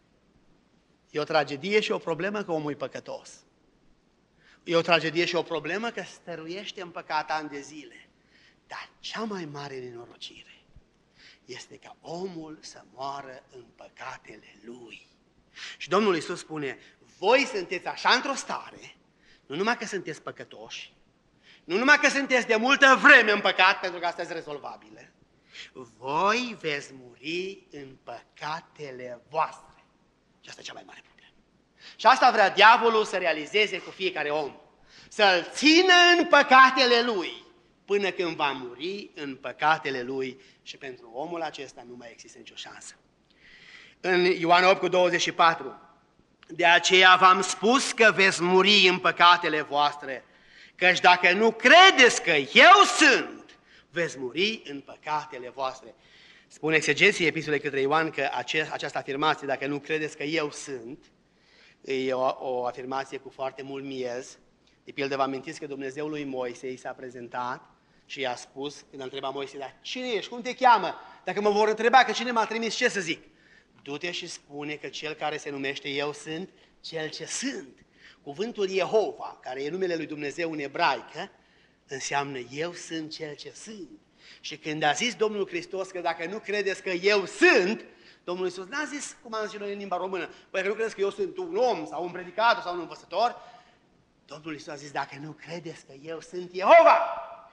E o tragedie și o problemă că omul e păcătos. E o tragedie și o problemă că stăruiește în păcat ani de zile. Dar cea mai mare nenorocire este ca omul să moară în păcatele lui. Și Domnul Iisus spune, voi sunteți așa într-o stare, nu numai că sunteți păcătoși, nu numai că sunteți de multă vreme în păcat, pentru că asta este rezolvabilă, voi veți muri în păcatele voastre. Și asta e cea mai mare problemă. Și asta vrea diavolul să realizeze cu fiecare om. Să-l țină în păcatele lui, până când va muri în păcatele lui și pentru omul acesta nu mai există nicio șansă. În Ioan opt cu douăzeci și patru, de aceea v-am spus că veți muri în păcatele voastre, căci dacă nu credeți că eu sunt, veți muri în păcatele voastre. Spune exegeții epistolei către Ioan că ace- această afirmație, dacă nu credeți că eu sunt, e o, o afirmație cu foarte mult miez. De pildă, vă amintiți că Dumnezeul lui Moise i s-a prezentat și i-a spus, când a întrebat Moise, dar cine ești, cum te cheamă? Dacă mă vor întreba că cine m-a trimis, ce să zic? Du-te și spune că cel care se numește eu sunt, cel ce sunt. Cuvântul Jehova, care e numele lui Dumnezeu în ebraică, înseamnă eu sunt cel ce sunt. Și când a zis Domnul Hristos că dacă nu credeți că eu sunt, Domnul Iisus n-a zis, cum am zis noi în limba română, păi că nu credeți că eu sunt un om sau un predicator sau un învățător, Domnul Iisus a zis, dacă nu credeți că eu sunt Jehova,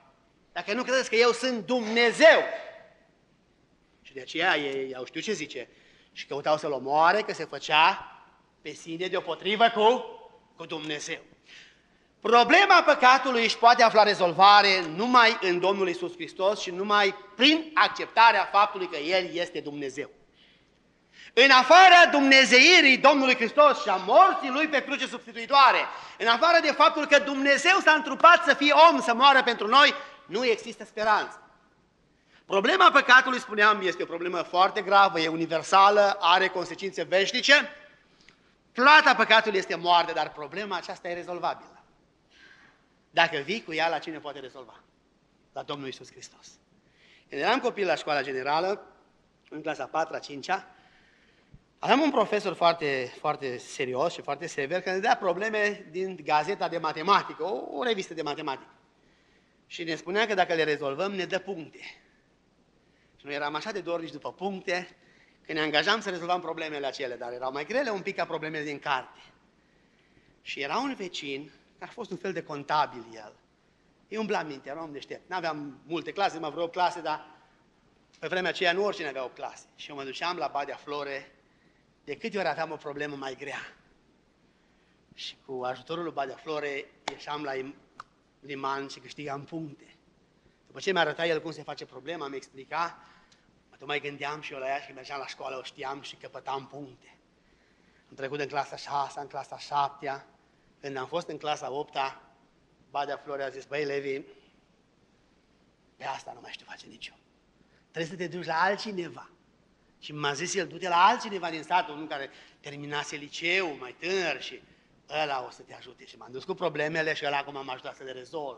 Dacă nu credeți că eu sunt Dumnezeu. Și de aceea ei au știut ce zice. Și căutau să-l omoare, că se făcea pe sine deopotrivă cu, cu Dumnezeu. Problema păcatului își poate afla rezolvare numai în Domnul Iisus Hristos și numai prin acceptarea faptului că El este Dumnezeu. În afara dumnezeirii Domnului Hristos și a morții Lui pe cruce substituitoare, în afară de faptul că Dumnezeu s-a întrupat să fie om, să moară pentru noi, nu există speranță. Problema păcatului, spuneam, este o problemă foarte gravă, e universală, are consecințe veșnice. Plata păcatului este moarte, dar problema aceasta e rezolvabilă. Dacă vii cu ea, la cine poate rezolva? La Domnul Iisus Hristos. Când eram copil la școala generală, în clasa a patra, a cincea, aveam un profesor foarte, foarte serios și foarte sever, care ne dea probleme din Gazeta de Matematică, o, o revistă de matematică. Și ne spunea că dacă le rezolvăm, ne dă puncte. Și noi eram așa de dornici după puncte, că ne angajam să rezolvăm problemele acelea, dar erau mai grele un pic ca problemele din carte. Și era un vecin, a fost un fel de contabil el. E umbla minte, era om deștept. N-aveam multe clase, numai vreo clase, dar pe vremea aceea nu oricine avea o clasă. Și eu mă duceam la Badea Flore, de câte ori aveam o problemă mai grea. Și cu ajutorul lui Badea Flore ieșeam la liman și câștigam puncte. După ce mi-a arătat el cum se face problema, mi-a explicat, mă mai gândeam și eu la ea și mergeam la școală, o știam și căpătam puncte. Am trecut în clasa șasea, în clasa șaptea, când am fost în clasa opta, Badea Flore a zis, băi Levi, pe asta nu mai știu face nicio. Trebuie să te duci la altcineva. Și m-a zis el, du-te la altcineva din satul, unul care terminase liceu, mai tânăr și ăla o să te ajute. Și m-am dus cu problemele și ăla acum m-a ajutat să le rezolv.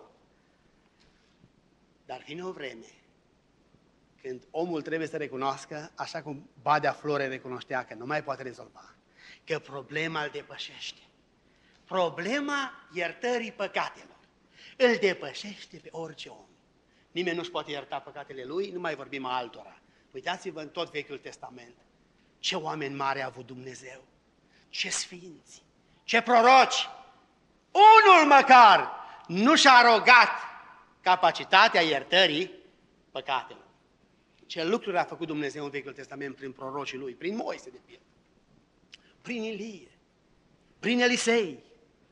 Dar vine o vreme când omul trebuie să recunoască, așa cum Badea Flore recunoștea că nu mai poate rezolva, că problema îl depășește. Problema iertării păcatelor îl depășește pe orice om. Nimeni nu-și poate ierta păcatele lui, nu mai vorbim a altora. Uitați-vă în tot Vechiul Testament. Ce oameni mari a avut Dumnezeu, ce sfinți, ce proroci. Unul măcar nu și-a arogat capacitatea iertării păcatelor. Ce lucruri a făcut Dumnezeu în Vechiul Testament prin prorocii lui, prin Moise de pildă, prin Ilie, prin Elisei.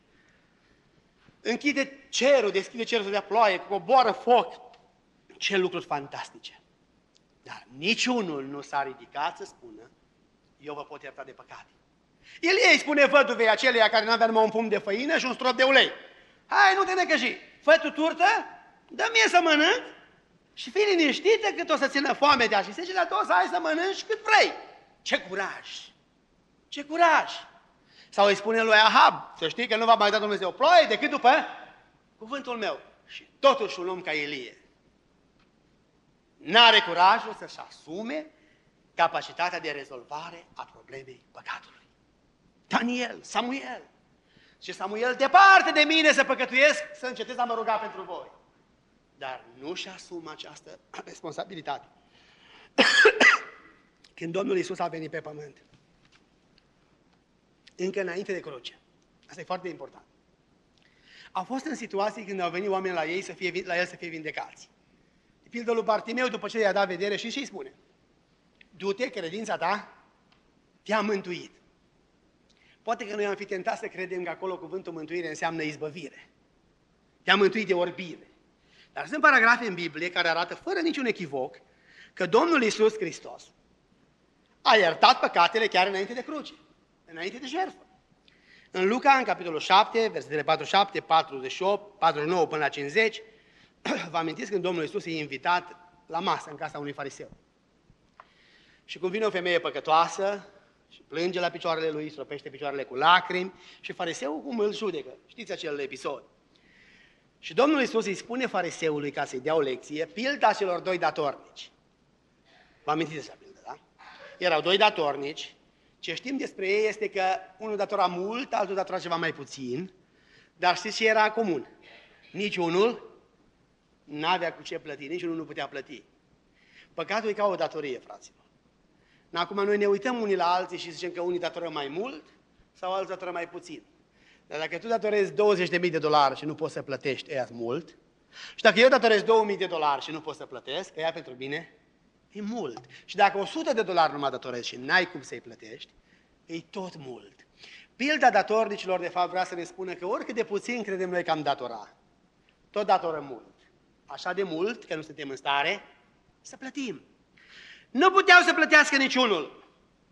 Închide cerul, deschide cerul să dea ploaie, coboară foc. Ce lucruri fantastice. Dar niciunul nu s-a ridicat să spună, eu vă pot ierta de păcate. Ilie îi spune văduvei aceleia care nu avea numai un pumn de făină și un strop de ulei. Hai, nu te necăji, fă tu turtă, dă-mi să mănânc și fii liniștită cât o să țină foamea și secele tot să ai să mănânci cât vrei. Ce curaj! Ce curaj! Sau îi spune lui Ahab, să știi că nu va mai da Dumnezeu ploaie decât după cuvântul meu. Și totuși un om ca Ilie n-are curajul să-și asume capacitatea de rezolvare a problemei păcatului. Daniel, Samuel. Și Samuel, departe de mine să păcătuiesc, să încetez a mă ruga pentru voi. Dar nu-și asumă această responsabilitate. Când Domnul Iisus a venit pe pământ, încă înainte de cruce, asta e foarte important, au fost în situații când au venit oameni la ei să fie, la el să fie vindecați. De pildă lui Bartimeu, după ce i-a dat vedere, și ce-i spune? Du-te, credința ta te-a mântuit. Poate că noi am fi tentat să credem că acolo cuvântul mântuire înseamnă izbăvire. Te-a mântuit de orbire. Dar sunt paragrafe în Biblie care arată fără niciun echivoc că Domnul Iisus Hristos a iertat păcatele chiar înainte de cruce, înainte de jertfă. În Luca, în capitolul șapte, versetele patruzeci și șapte, patruzeci și opt, patruzeci și nouă până la cincizeci, vă amintiți când Domnul Iisus e invitat la masă în casa unui fariseu. Și cum vine o femeie păcătoasă și plânge la picioarele lui, stropește picioarele cu lacrimi și fariseul cum îl judecă. Știți acel episod. Și Domnul Iisus îi spune fariseului, ca să-i dea o lecție, pilda celor doi datornici. Vă amintiți de așa pildă, da? Erau doi datornici. Ce știm despre ei este că unul datora mult, altul datora ceva mai puțin, dar știți ce era comun? Nici unul n-avea cu ce plăti, nici unul nu putea plăti. Păcatul e ca o datorie, fraților. Acum noi ne uităm unii la alții și zicem că unii datoră mai mult sau alții datoră mai puțin. Dar dacă tu datorezi douăzeci de mii de dolari și nu poți să plătești, ăia mult, Și dacă eu datorez două mii de dolari și nu pot să plătesc, că ea pentru mine e mult. Și dacă o sută de dolari nu mă datorezi și n-ai cum să-i plătești, e tot mult. Pilda datornicilor, de fapt, vrea să ne spună că oricât de puțin credem noi că am datora, tot datorăm mult. Așa de mult că nu suntem în stare să plătim. Nu puteau să plătească niciunul.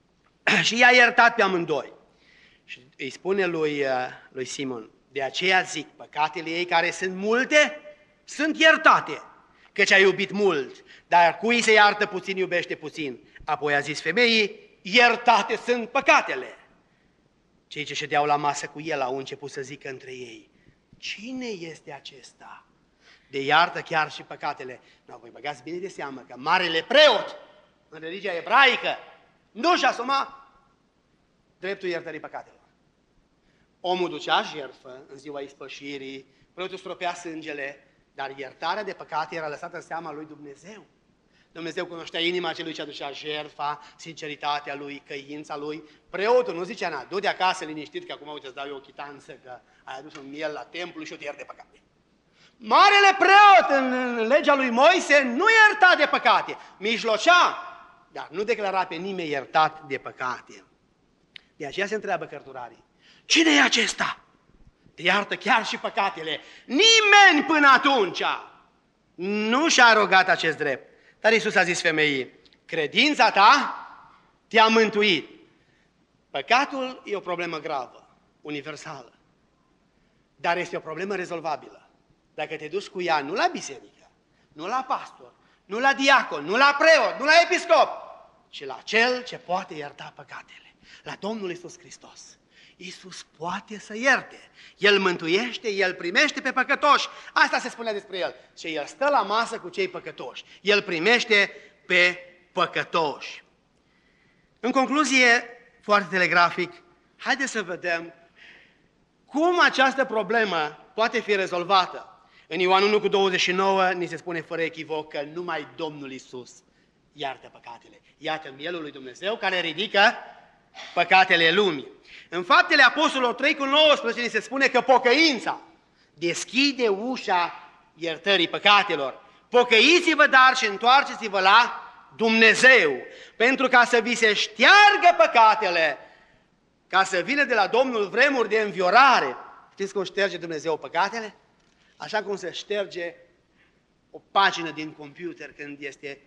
Și i-a iertat pe amândoi. Și îi spune lui, lui Simon, de aceea zic, păcatele ei care sunt multe, sunt iertate, căci a iubit mult, dar cui se iartă puțin, iubește puțin. Apoi a zis femeii, iertate sunt păcatele. Cei ce ședeau la masă cu el au început să zică între ei, cine este acesta? De iartă chiar și păcatele. No, voi băgați bine de seamă că marele preot în religia ebraică nu și asuma dreptul iertării păcatelor. Omul ducea jertfă în ziua ispășirii, preotul stropea sângele, dar iertarea de păcate era lăsată în seama lui Dumnezeu. Dumnezeu cunoștea inima celui ce aducea jertfa, sinceritatea lui, căința lui. Preotul nu zicea, na, du-te acasă liniștit, că acum, uite, îți dau eu o chitanță, că ai adus un miel la templu și eu te iert de păcate. Marele preot în legea lui Moise nu ierta de păcate, mijlocea, dar nu declara pe nimeni iertat de păcate. De aceea se întreabă cărturarii, cine e acesta? Te iartă chiar și păcatele. Nimeni până atunci nu și-a arogat acest drept. Dar Iisus a zis femeii, credința ta te-a mântuit. Păcatul e o problemă gravă, universală, dar este o problemă rezolvabilă. Dacă te duci cu ea nu la biserică, nu la pastor, nu la diacon, nu la preot, nu la episcop, ci la cel ce poate ierta păcatele, la Domnul Iisus Hristos. Iisus poate să ierte. El mântuiește, El primește pe păcătoși. Asta se spunea despre El. Și El stă la masă cu cei păcătoși. El primește pe păcătoși. În concluzie, foarte telegrafic, haideți să vedem cum această problemă poate fi rezolvată. În Ioan unu cu douăzeci și nouă ni se spune fără echivoc că numai Domnul Iisus iartă păcatele. Iată mielul lui Dumnezeu care ridică păcatele lumii. În Faptele Apostolilor trei cu nouăsprezece ni se spune că pocăința deschide ușa iertării păcatelor. Pocăiți-vă dar și întoarceți-vă la Dumnezeu, pentru ca să vi se șteargă păcatele, ca să vină de la Domnul vremuri de înviorare. Știți cum șterge Dumnezeu păcatele? Așa cum se șterge o pagină din computer când este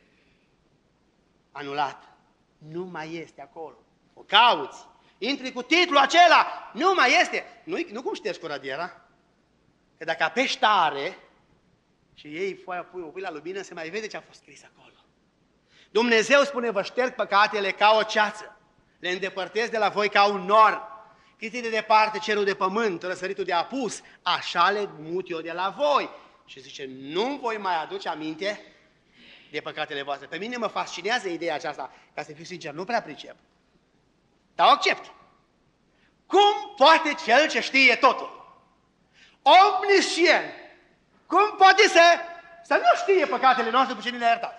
anulat. Nu mai este acolo. O cauți, intri cu titlul acela, nu mai este. Nu, nu cum ștergi cu radiera? Că dacă apeși tare și iei foaia, pui, o pui la lumină, se mai vede ce a fost scris acolo. Dumnezeu spune, vă șterg păcatele ca o ceață, le îndepărtez de la voi ca un nor. Cât e de departe cerul de pământ, răsăritul de apus, așa le mut eu de la voi. Și zice, nu voi mai aduce aminte de păcatele voastre. Pe mine mă fascinează ideea aceasta, ca să fiu sincer, nu prea pricep. Dar o accept. Cum poate cel ce știe totul, omniscient, cum poate să, să nu știe păcatele noastre după ce ni le-a iertat?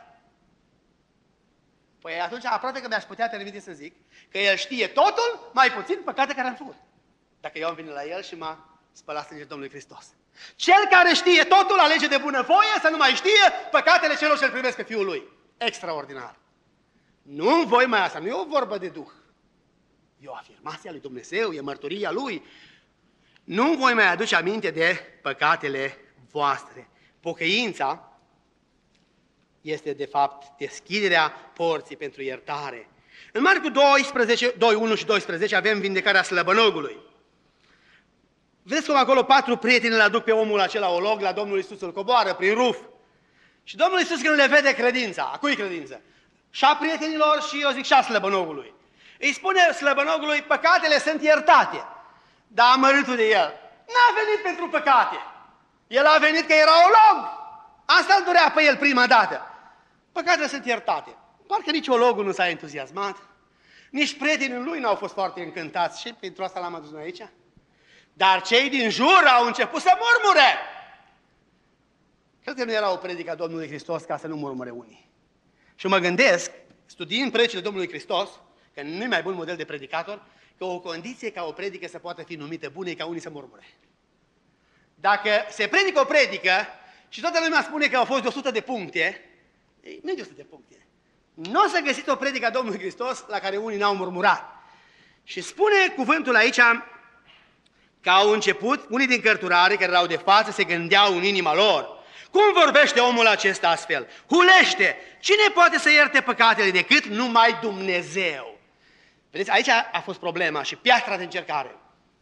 Păi atunci aproape că mi-aș putea permite să zic că El știe totul, mai puțin păcate care am făcut. Dacă eu am venit la El și m-a spălat sângele Domnului Hristos. Cel care știe totul alege de bunăvoie să nu mai știe păcatele celor ce-L primesc pe Fiul Lui. Extraordinar. Nu voi mai asta, nu e o vorbă de Duh. E o afirmație a lui Dumnezeu, e mărturia Lui. Nu voi mai aduce aminte de păcatele voastre. Pocăința este de fapt deschiderea porții pentru iertare. În Marcu doisprezece, doi, unu și doisprezece avem vindecarea slăbănogului. Vedeți cum acolo patru prieteni îl aduc pe omul acela olog, la Domnul Iisus îl coboară prin ruf. Și Domnul Iisus când le vede credința, a cui credință? Și a prietenilor și eu zic și a slăbănogului. Îi spune slăbănogului, păcatele sunt iertate, dar amărâtul de el n-a venit pentru păcate. El a venit că era olog. Asta îl durea pe el prima dată. Păcatele sunt iertate. Parcă nici ologul nu s-a entuziasmat, nici prietenii lui n-au fost foarte încântați și pentru asta l-am adus noi aici. Dar cei din jur au început să murmure. Cred că nu era o predică a Domnului Hristos ca să nu murmure unii. Și mă gândesc, studiind predicile Domnului Hristos, că nu e mai bun model de predicator, că o condiție ca o predică să poată fi numită bună e ca unii să murmure. Dacă se predică o predică Și toată lumea spune că au fost de o sută de puncte. Ei, nu e de o sută de puncte. Nu o să găsiți o predică a Domnului Hristos la care unii n-au murmurat. Și spune cuvântul aici că au început, unii din cărturare care erau de față se gândeau în inima lor. Cum vorbește omul acesta astfel? Hulește! Cine poate să ierte păcatele decât numai Dumnezeu? Vedeți, aici a fost problema și piatra de încercare.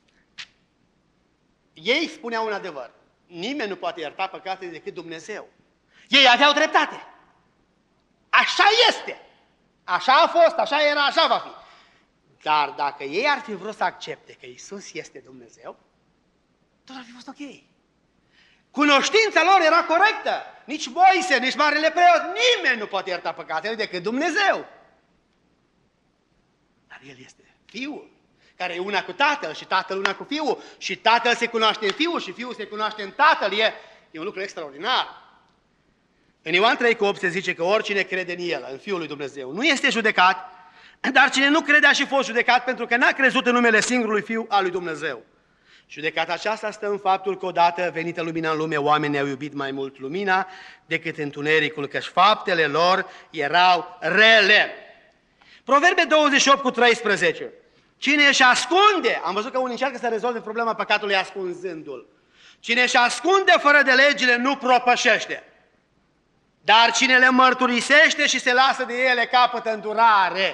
Ei spuneau un adevăr. Nimeni nu poate ierta păcatele decât Dumnezeu. Ei aveau dreptate. Așa este. Așa a fost, așa era, așa va fi. Dar dacă ei ar fi vrut să accepte că Iisus este Dumnezeu, tot ar fi fost ok. Cunoștința lor era corectă. Nici Moise, nici Marele Preot, nimeni nu poate ierta păcatele decât Dumnezeu. Dar El este Fiul, care e una cu Tatăl și Tatăl una cu Fiul și Tatăl se cunoaște în Fiul și Fiul se cunoaște în Tatăl. E, e un lucru extraordinar. În Ioan trei cu opt se zice că oricine crede în El, în Fiul lui Dumnezeu, nu este judecat, dar cine nu crede a și fost judecat pentru că n-a crezut în numele singurului Fiu al lui Dumnezeu. Judecata aceasta stă în faptul că odată venită lumina în lume, oamenii au iubit mai mult lumina decât întunericul, căci faptele lor erau rele. Proverbe douăzeci și opt cu treisprezece. Cine își ascunde, am văzut că unii încearcă să rezolve problema păcatului ascunzându-l. Cine își ascunde fără de legile nu propășește. Dar cine le mărturisește și se lasă de ele capătă îndurare.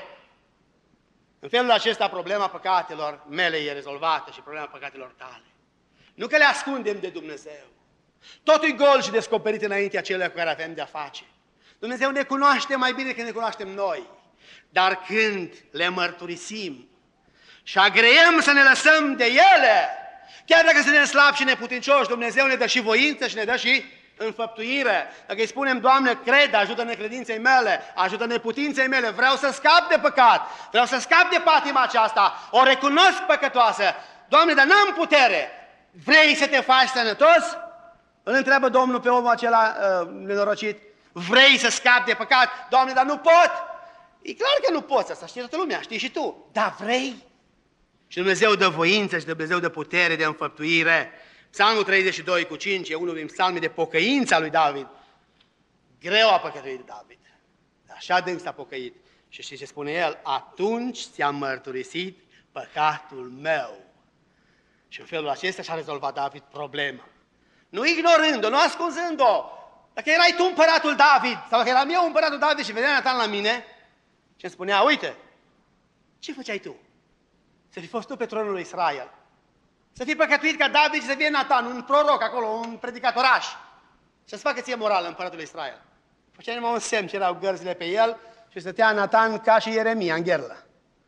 În felul acesta problema păcatelor mele e rezolvată și problema păcatelor tale. Nu că le ascundem de Dumnezeu. Totul e gol și descoperit înaintea celor cu care avem de-a face. Dumnezeu ne cunoaște mai bine decât ne cunoaștem noi. Dar când le mărturisim și agreiem să ne lăsăm de ele, chiar dacă suntem slabi și neputincioși, Dumnezeu ne dă și voință și ne dă și înfăptuire. Dacă îi spunem, Doamne, cred, ajută-ne credinței mele, ajută-ne putinței mele, vreau să scap de păcat, vreau să scap de patima aceasta, o recunosc păcătoasă. Doamne, dar n-am putere. Vrei să te faci sănătos? Îl întreabă Domnul pe omul acela uh, nenorocit. Vrei să scapi de păcat? Doamne, dar nu pot. E clar că nu poți, asta știe toată lumea, știi și tu. Dar vrei? Și Dumnezeu dă voință și Dumnezeu dă putere de înfăptuire. Psalmul treizeci și doi cu cinci e unul din psalmii de pocăință a lui David. Greu a păcătuit David. Așa dânc s-a pocăit. Și știi ce spune el? Atunci ți-am mărturisit păcatul meu. Și în felul acesta și-a rezolvat David problema. Nu ignorând-o, nu ascunzând-o. Dacă erai tu împăratul David, sau dacă eram eu împăratul David și vedea Natan la mine, și îmi spunea, uite, ce făceai tu? Să fi fost tu pe tronul lui Israel. Să fii păcătuit ca David și să fie Natan, un proroc acolo, un predicatoraș. Să-ți facă ție morală împăratul Israel. Făcea numai un semn, ce erau gărzile pe el și stătea Natan ca și Ieremia în gherlă.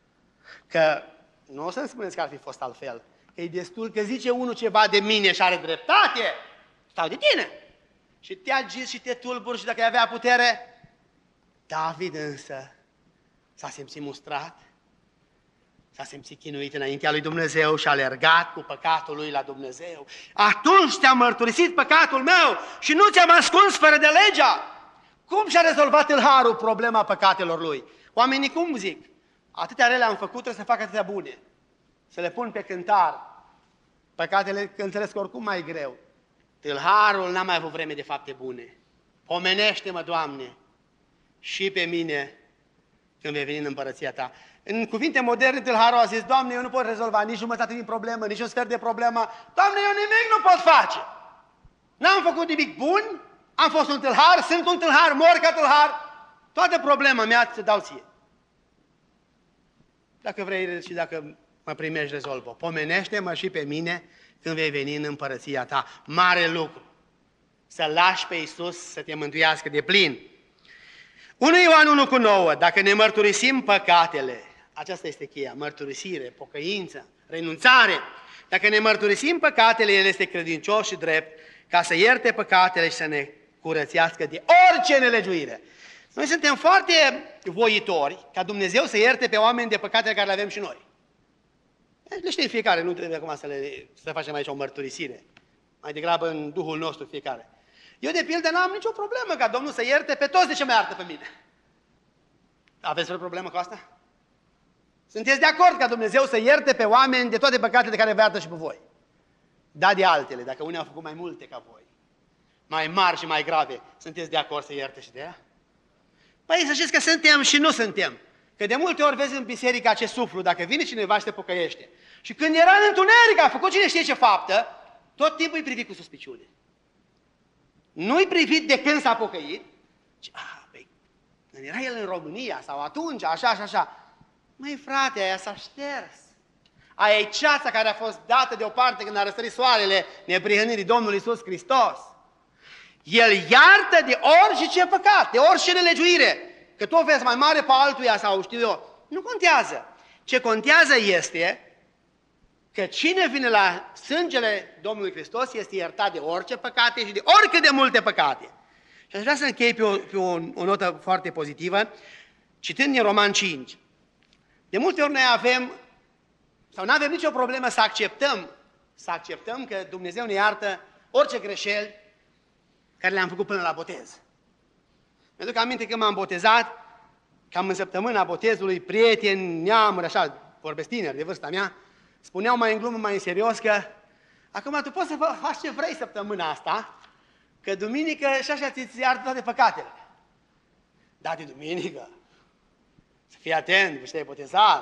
Că nu o să-mi spuneți că ar fi fost altfel. Că e destul că zice unul ceva de mine și are dreptate, stau de tine. Și te agiți și te tulburi și dacă avea putere. David însă s-a simțit mustrat, s-a simțit chinuit înaintea lui Dumnezeu și a alergat cu păcatul lui la Dumnezeu. Atunci te-am mărturisit păcatul meu și nu ți-am ascuns fără de legea. Cum și-a rezolvat tâlharul problema păcatelor lui? Oamenii cum zic? Atâtea rele am făcut, trebuie să fac atâtea bune. Să le pun pe cântar. Păcatele cântăresc oricum mai greu. Tâlharul n-a mai avut vreme de fapte bune. Pomenește-mă, Doamne, și pe mine când vei veni în împărăția Ta. În cuvinte moderne, tâlharul a zis, Doamne, eu nu pot rezolva nici jumătate din problemă, nici un sfert de problemă. Doamne, eu nimic nu pot face. N-am făcut nimic bun, am fost un tâlhar, sunt un tâlhar, mor ca tâlhar. Toată problema mea ți dau ție. Dacă vrei și dacă mă primești, rezolvă. Pomenește-mă și pe mine când vei veni în împărăția Ta. Mare lucru. Să lași pe Iisus să te mântuiască de plin. unu Ioan unu cu nouă. Dacă ne mărturisim păcatele, aceasta este cheia, mărturisire, pocăință, renunțare. Dacă ne mărturisim păcatele, El este credincios și drept ca să ierte păcatele și să ne curățească de orice nelegiuire. Noi suntem foarte voitori ca Dumnezeu să ierte pe oameni de păcatele care le avem și noi. Le știm fiecare, nu trebuie acum să, le, să facem aici o mărturisire. Mai degrabă în Duhul nostru fiecare. Eu, de pildă, n-am nicio problemă ca Domnul să ierte pe toți de ce mă iartă pe mine. Aveți vreo problemă cu asta? Sunteți de acord ca Dumnezeu să ierte pe oameni de toate păcatele de care vă iartă și pe voi? Da, de altele, dacă unii au făcut mai multe ca voi. mai mari și mai grave. Sunteți de acord să ierte și de ea? Păi să știți că suntem și nu suntem. Că de multe ori vezi în biserică acest suflu, dacă vine cineva și te pocăiește. Și când era în întuneric, a făcut cine știe ce faptă, tot timpul îi privit cu suspiciune. Nu-i privit de când s-a pocăit, ci, ah, păi, când era el în România sau atunci, așa și așa. Măi frate, aia s-a șters. Aia e ceața care a fost dată deoparte când a răsărit soarele neprihănirii Domnului Iisus Hristos. El iartă de orice păcat, de orice nelegiuire. Că tu o vezi mai mare pe altuia sau știu eu, nu contează. Ce contează este că cine vine la sângele Domnului Hristos este iertat de orice păcate și de oricât de multe păcate. Și aș vrea să închei pe o, pe o, o notă foarte pozitivă, citând din Roman cinci. De multe ori noi avem, sau nu avem nicio problemă să acceptăm, să acceptăm că Dumnezeu ne iartă orice greșeli care le-am făcut până la botez. Mi-aduc aminte că m-am botezat, cam în săptămâna botezului, prieteni, neamuri, așa, vorbesc tineri de vârsta mea, spuneau mai în glumă, mai în serios că acum tu poți să faci ce vrei săptămâna asta, că duminică și așa ți-ți iartă toate păcatele. Da, de duminică, să fii atent, să te-ai botezat.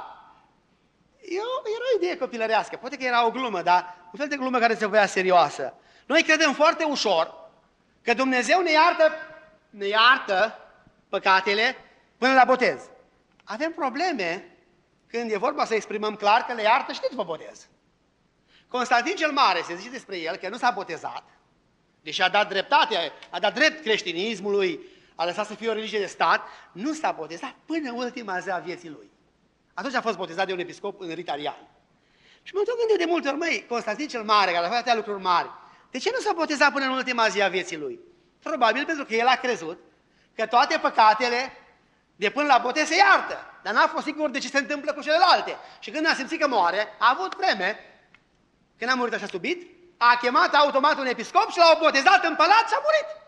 Eu, era o idee copilărească, poate că era o glumă, dar un fel de glumă care se voia serioasă. Noi credem foarte ușor că Dumnezeu ne iartă, ne iartă păcatele până la botez. Avem probleme când e vorba să exprimăm clar că le iartă și după botez. Constantin cel Mare se zice despre el că nu s-a botezat, deși a dat dreptate, a dat drept creștinismului, a lăsat să fie o religie de stat, nu s-a botezat până ultima zi a vieții lui. Atunci a fost botezat de un episcop în rit arian. Și mă tot gândit de multe ori, măi, Constantin cel Mare, care a făcut atâtea lucruri mari, de ce nu s-a botezat până în ultima zi a vieții lui? Probabil pentru că el a crezut că toate păcatele de până la botez se iartă, dar n-a fost sigur de ce se întâmplă cu celelalte. Și când a simțit că moare, a avut vreme, când a murit așa subit, a chemat automat un episcop și l-a botezat în palat și a murit.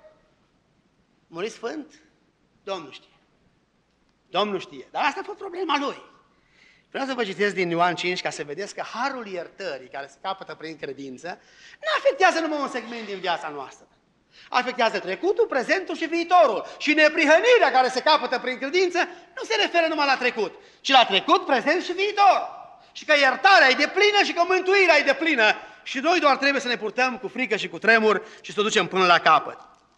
Murit sfânt? Domnul știe. Domnul știe. Dar asta a fost problema lui. Vreau să vă citesc din Ioan cinci ca să vedeți că harul iertării care se capătă prin credință nu afectează numai un segment din viața noastră. Afectează trecutul, prezentul și viitorul. Și neprihănirea care se capătă prin credință nu se referă numai la trecut, ci la trecut, prezent și viitor. Și că iertarea e deplină și că mântuirea e deplină. Și noi doar trebuie să ne purtăm cu frică și cu tremur și să o ducem până la capăt.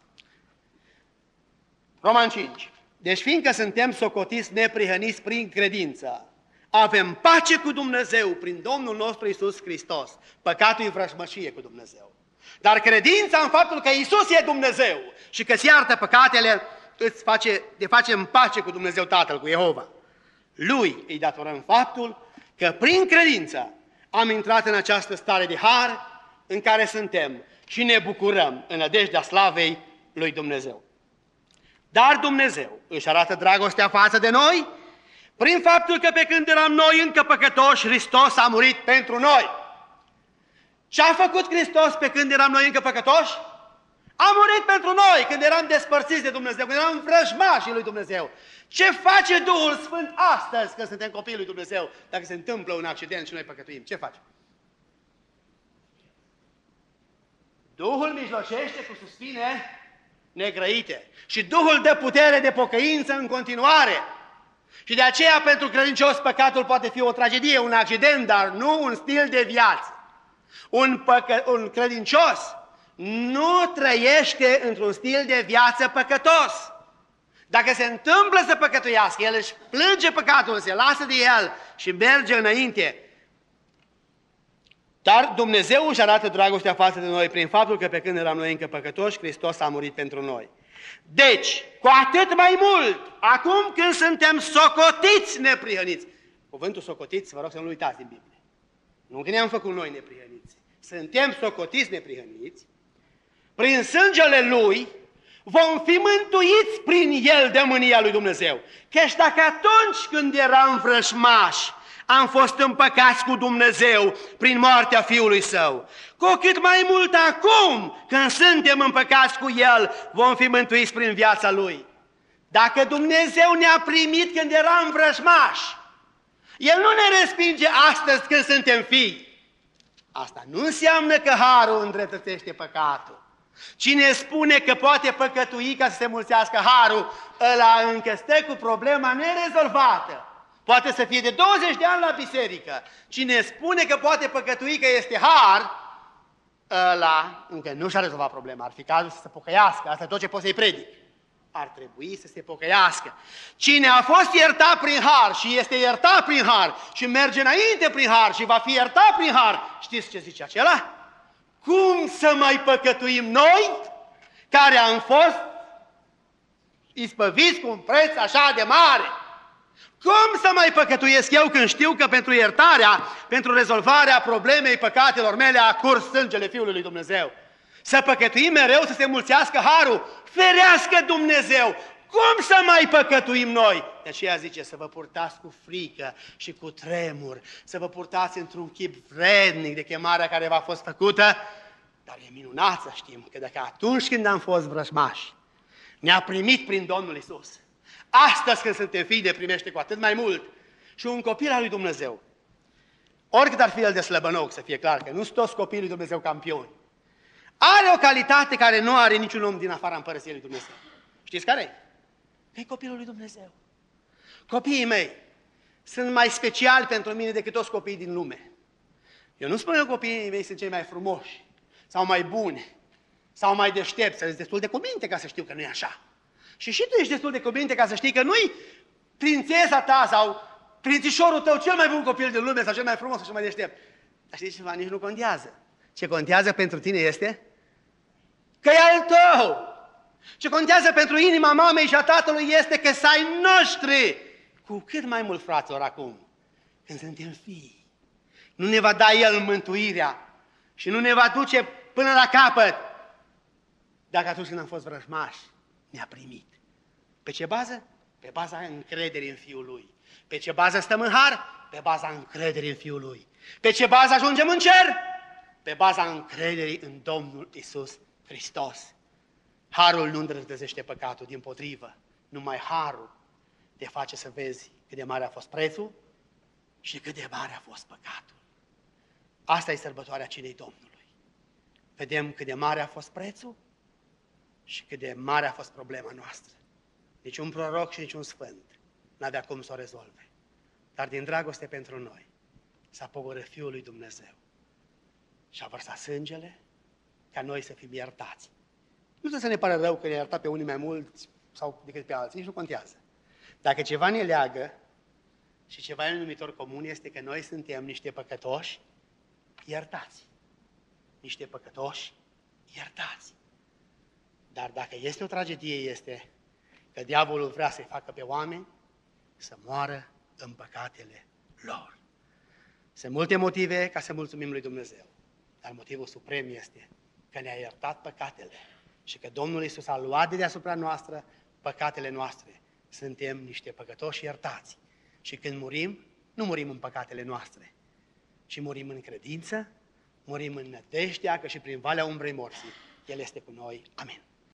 Roman cinci. Deci fiindcă suntem socotiți neprihăniți prin credință, avem pace cu Dumnezeu prin Domnul nostru Iisus Hristos. Păcatul e vrăjmășie cu Dumnezeu. Dar credința în faptul că Iisus e Dumnezeu și că îți iartă păcatele, îți face, te face în pace cu Dumnezeu Tatăl, cu Jehova. Lui îi datorăm faptul că prin credință am intrat în această stare de har în care suntem și ne bucurăm în nădejdea slavei lui Dumnezeu. Dar Dumnezeu își arată dragostea față de noi prin faptul că pe când eram noi încă păcătoși, Hristos a murit pentru noi. Ce a făcut Hristos pe când eram noi încă păcătoși? A murit pentru noi când eram despărțiți de Dumnezeu, când eram vrăjmașii lui Dumnezeu. Ce face Duhul Sfânt astăzi când suntem copiii lui Dumnezeu? Dacă se întâmplă un accident și noi păcătuim, ce face? Duhul mijlocește cu suspine negrăite. Și Duhul dă putere de pocăință în continuare. Și de aceea pentru credincios păcatul poate fi o tragedie, un accident, dar nu un stil de viață. Un, păcă, un credincios nu trăiește într-un stil de viață păcătos. Dacă se întâmplă să păcătuiască, el își plânge păcatul, se lasă de el și merge înainte. Dar Dumnezeu își arată dragostea față de noi prin faptul că pe când eram noi încă păcătoși, Hristos a murit pentru noi. Deci, cu atât mai mult, acum când suntem socotiți neprihăniți. Cuvântul socotiți, vă rog să nu uitați din Biblie. Nu că ne-am făcut noi neprihăniți. Suntem socotiți neprihăniți. Prin sângele Lui vom fi mântuiți prin El de mânia lui Dumnezeu. Căci dacă atunci când eram vrăjmași, am fost împăcați cu Dumnezeu prin moartea Fiului Său, cu cât mai mult acum, când suntem împăcați cu El, vom fi mântuiți prin viața Lui. Dacă Dumnezeu ne-a primit când eram vrăjmași, El nu ne respinge astăzi când suntem fii. Asta nu înseamnă că harul îndreptățește păcatul. Cine spune că poate păcătui ca să se mulțească harul, ăla încă stă cu problema nerezolvată. Poate să fie de douăzeci de ani la biserică. Cine spune că poate păcătui că este har, ăla încă nu și-a rezolvat problema. Ar fi cazul să se pocăiască. Asta e tot ce pot să-i predic. Ar trebui să se pocăiască. Cine a fost iertat prin har și este iertat prin har și merge înainte prin har și va fi iertat prin har, știți ce zice acela? Cum să mai păcătuim noi, care am fost ispăviți cu un preț așa de mare? Cum să mai păcătuiesc eu când știu că pentru iertarea, pentru rezolvarea problemei păcatelor mele a curs sângele Fiului lui Dumnezeu? Să păcătuim mereu să se mulțească harul? Ferească Dumnezeu! Cum să mai păcătuim noi? De aceea zice să vă purtați cu frică și cu tremur, să vă purtați într-un chip vrednic de chemarea care v-a fost făcută, dar e minunat să știm că dacă atunci când am fost vrăjmași, ne-a primit prin Domnul Iisus, astăzi când suntem fii de primește cu atât mai mult și un copil al lui Dumnezeu, oricât ar fi el de slăbănoc, să fie clar că nu sunt toți copiii lui Dumnezeu campioni, are o calitate care nu are niciun om din afara împărăției lui Dumnezeu. Știți care e? Că e copilul lui Dumnezeu. Copiii mei sunt mai speciali pentru mine decât toți copiii din lume. Eu nu spun că copiii mei sunt cei mai frumoși, sau mai buni, sau mai deștepți, sunt destul de cuminte ca să știu că nu e așa. Și și tu ești destul de cuminte ca să știi că nu-i prințesa ta sau prințișorul tău cel mai bun copil din lume sau cel mai frumos sau cel mai deștept. Dar știi ceva? Nici nu contează. Ce contează pentru tine este că e al tău. Ce contează pentru inima mamei și a tatălui este că să ai noștri. Cu cât mai mult, fraților, acum, când suntem fii. Nu ne va da El mântuirea și nu ne va duce până la capăt. Dacă atunci când am fost vrăjmași, ne-a primit. Pe ce bază? Pe baza încrederii în Fiul Lui. Pe ce bază stăm în har? Pe baza încrederii în Fiul Lui. Pe ce bază ajungem în cer? Pe baza încrederii în Domnul Iisus Hristos. Harul nu îndrăznește păcatul, dimpotrivă. Numai harul te face să vezi cât de mare a fost prețul și cât de mare a fost păcatul. Asta e sărbătoarea cinei Domnului. Vedem cât de mare a fost prețul și cât de mare a fost problema noastră. Nici un proroc și nici un sfânt n-avea cum să o rezolve. Dar din dragoste pentru noi s-a pogorât Fiul lui Dumnezeu și a vărsat sângele ca noi să fim iertați. Nu trebuie să ne pare rău că ne-a iertat pe unii mai mulți sau decât pe alții, nici nu contează. Dacă ceva ne leagă și ceva e un numitor comun este că noi suntem niște păcătoși iertați. Niște păcătoși iertați. Dar dacă este o tragedie, este că diavolul vrea să-i facă pe oameni să moară în păcatele lor. Sunt multe motive ca să mulțumim lui Dumnezeu, dar motivul suprem este că ne-a iertat păcatele și că Domnul Iisus a luat de deasupra noastră păcatele noastre. Suntem niște păcătoși iertați și când murim, nu murim în păcatele noastre, ci murim în credință, murim în nădejdea că și prin valea umbrei morții El este cu noi. Amin.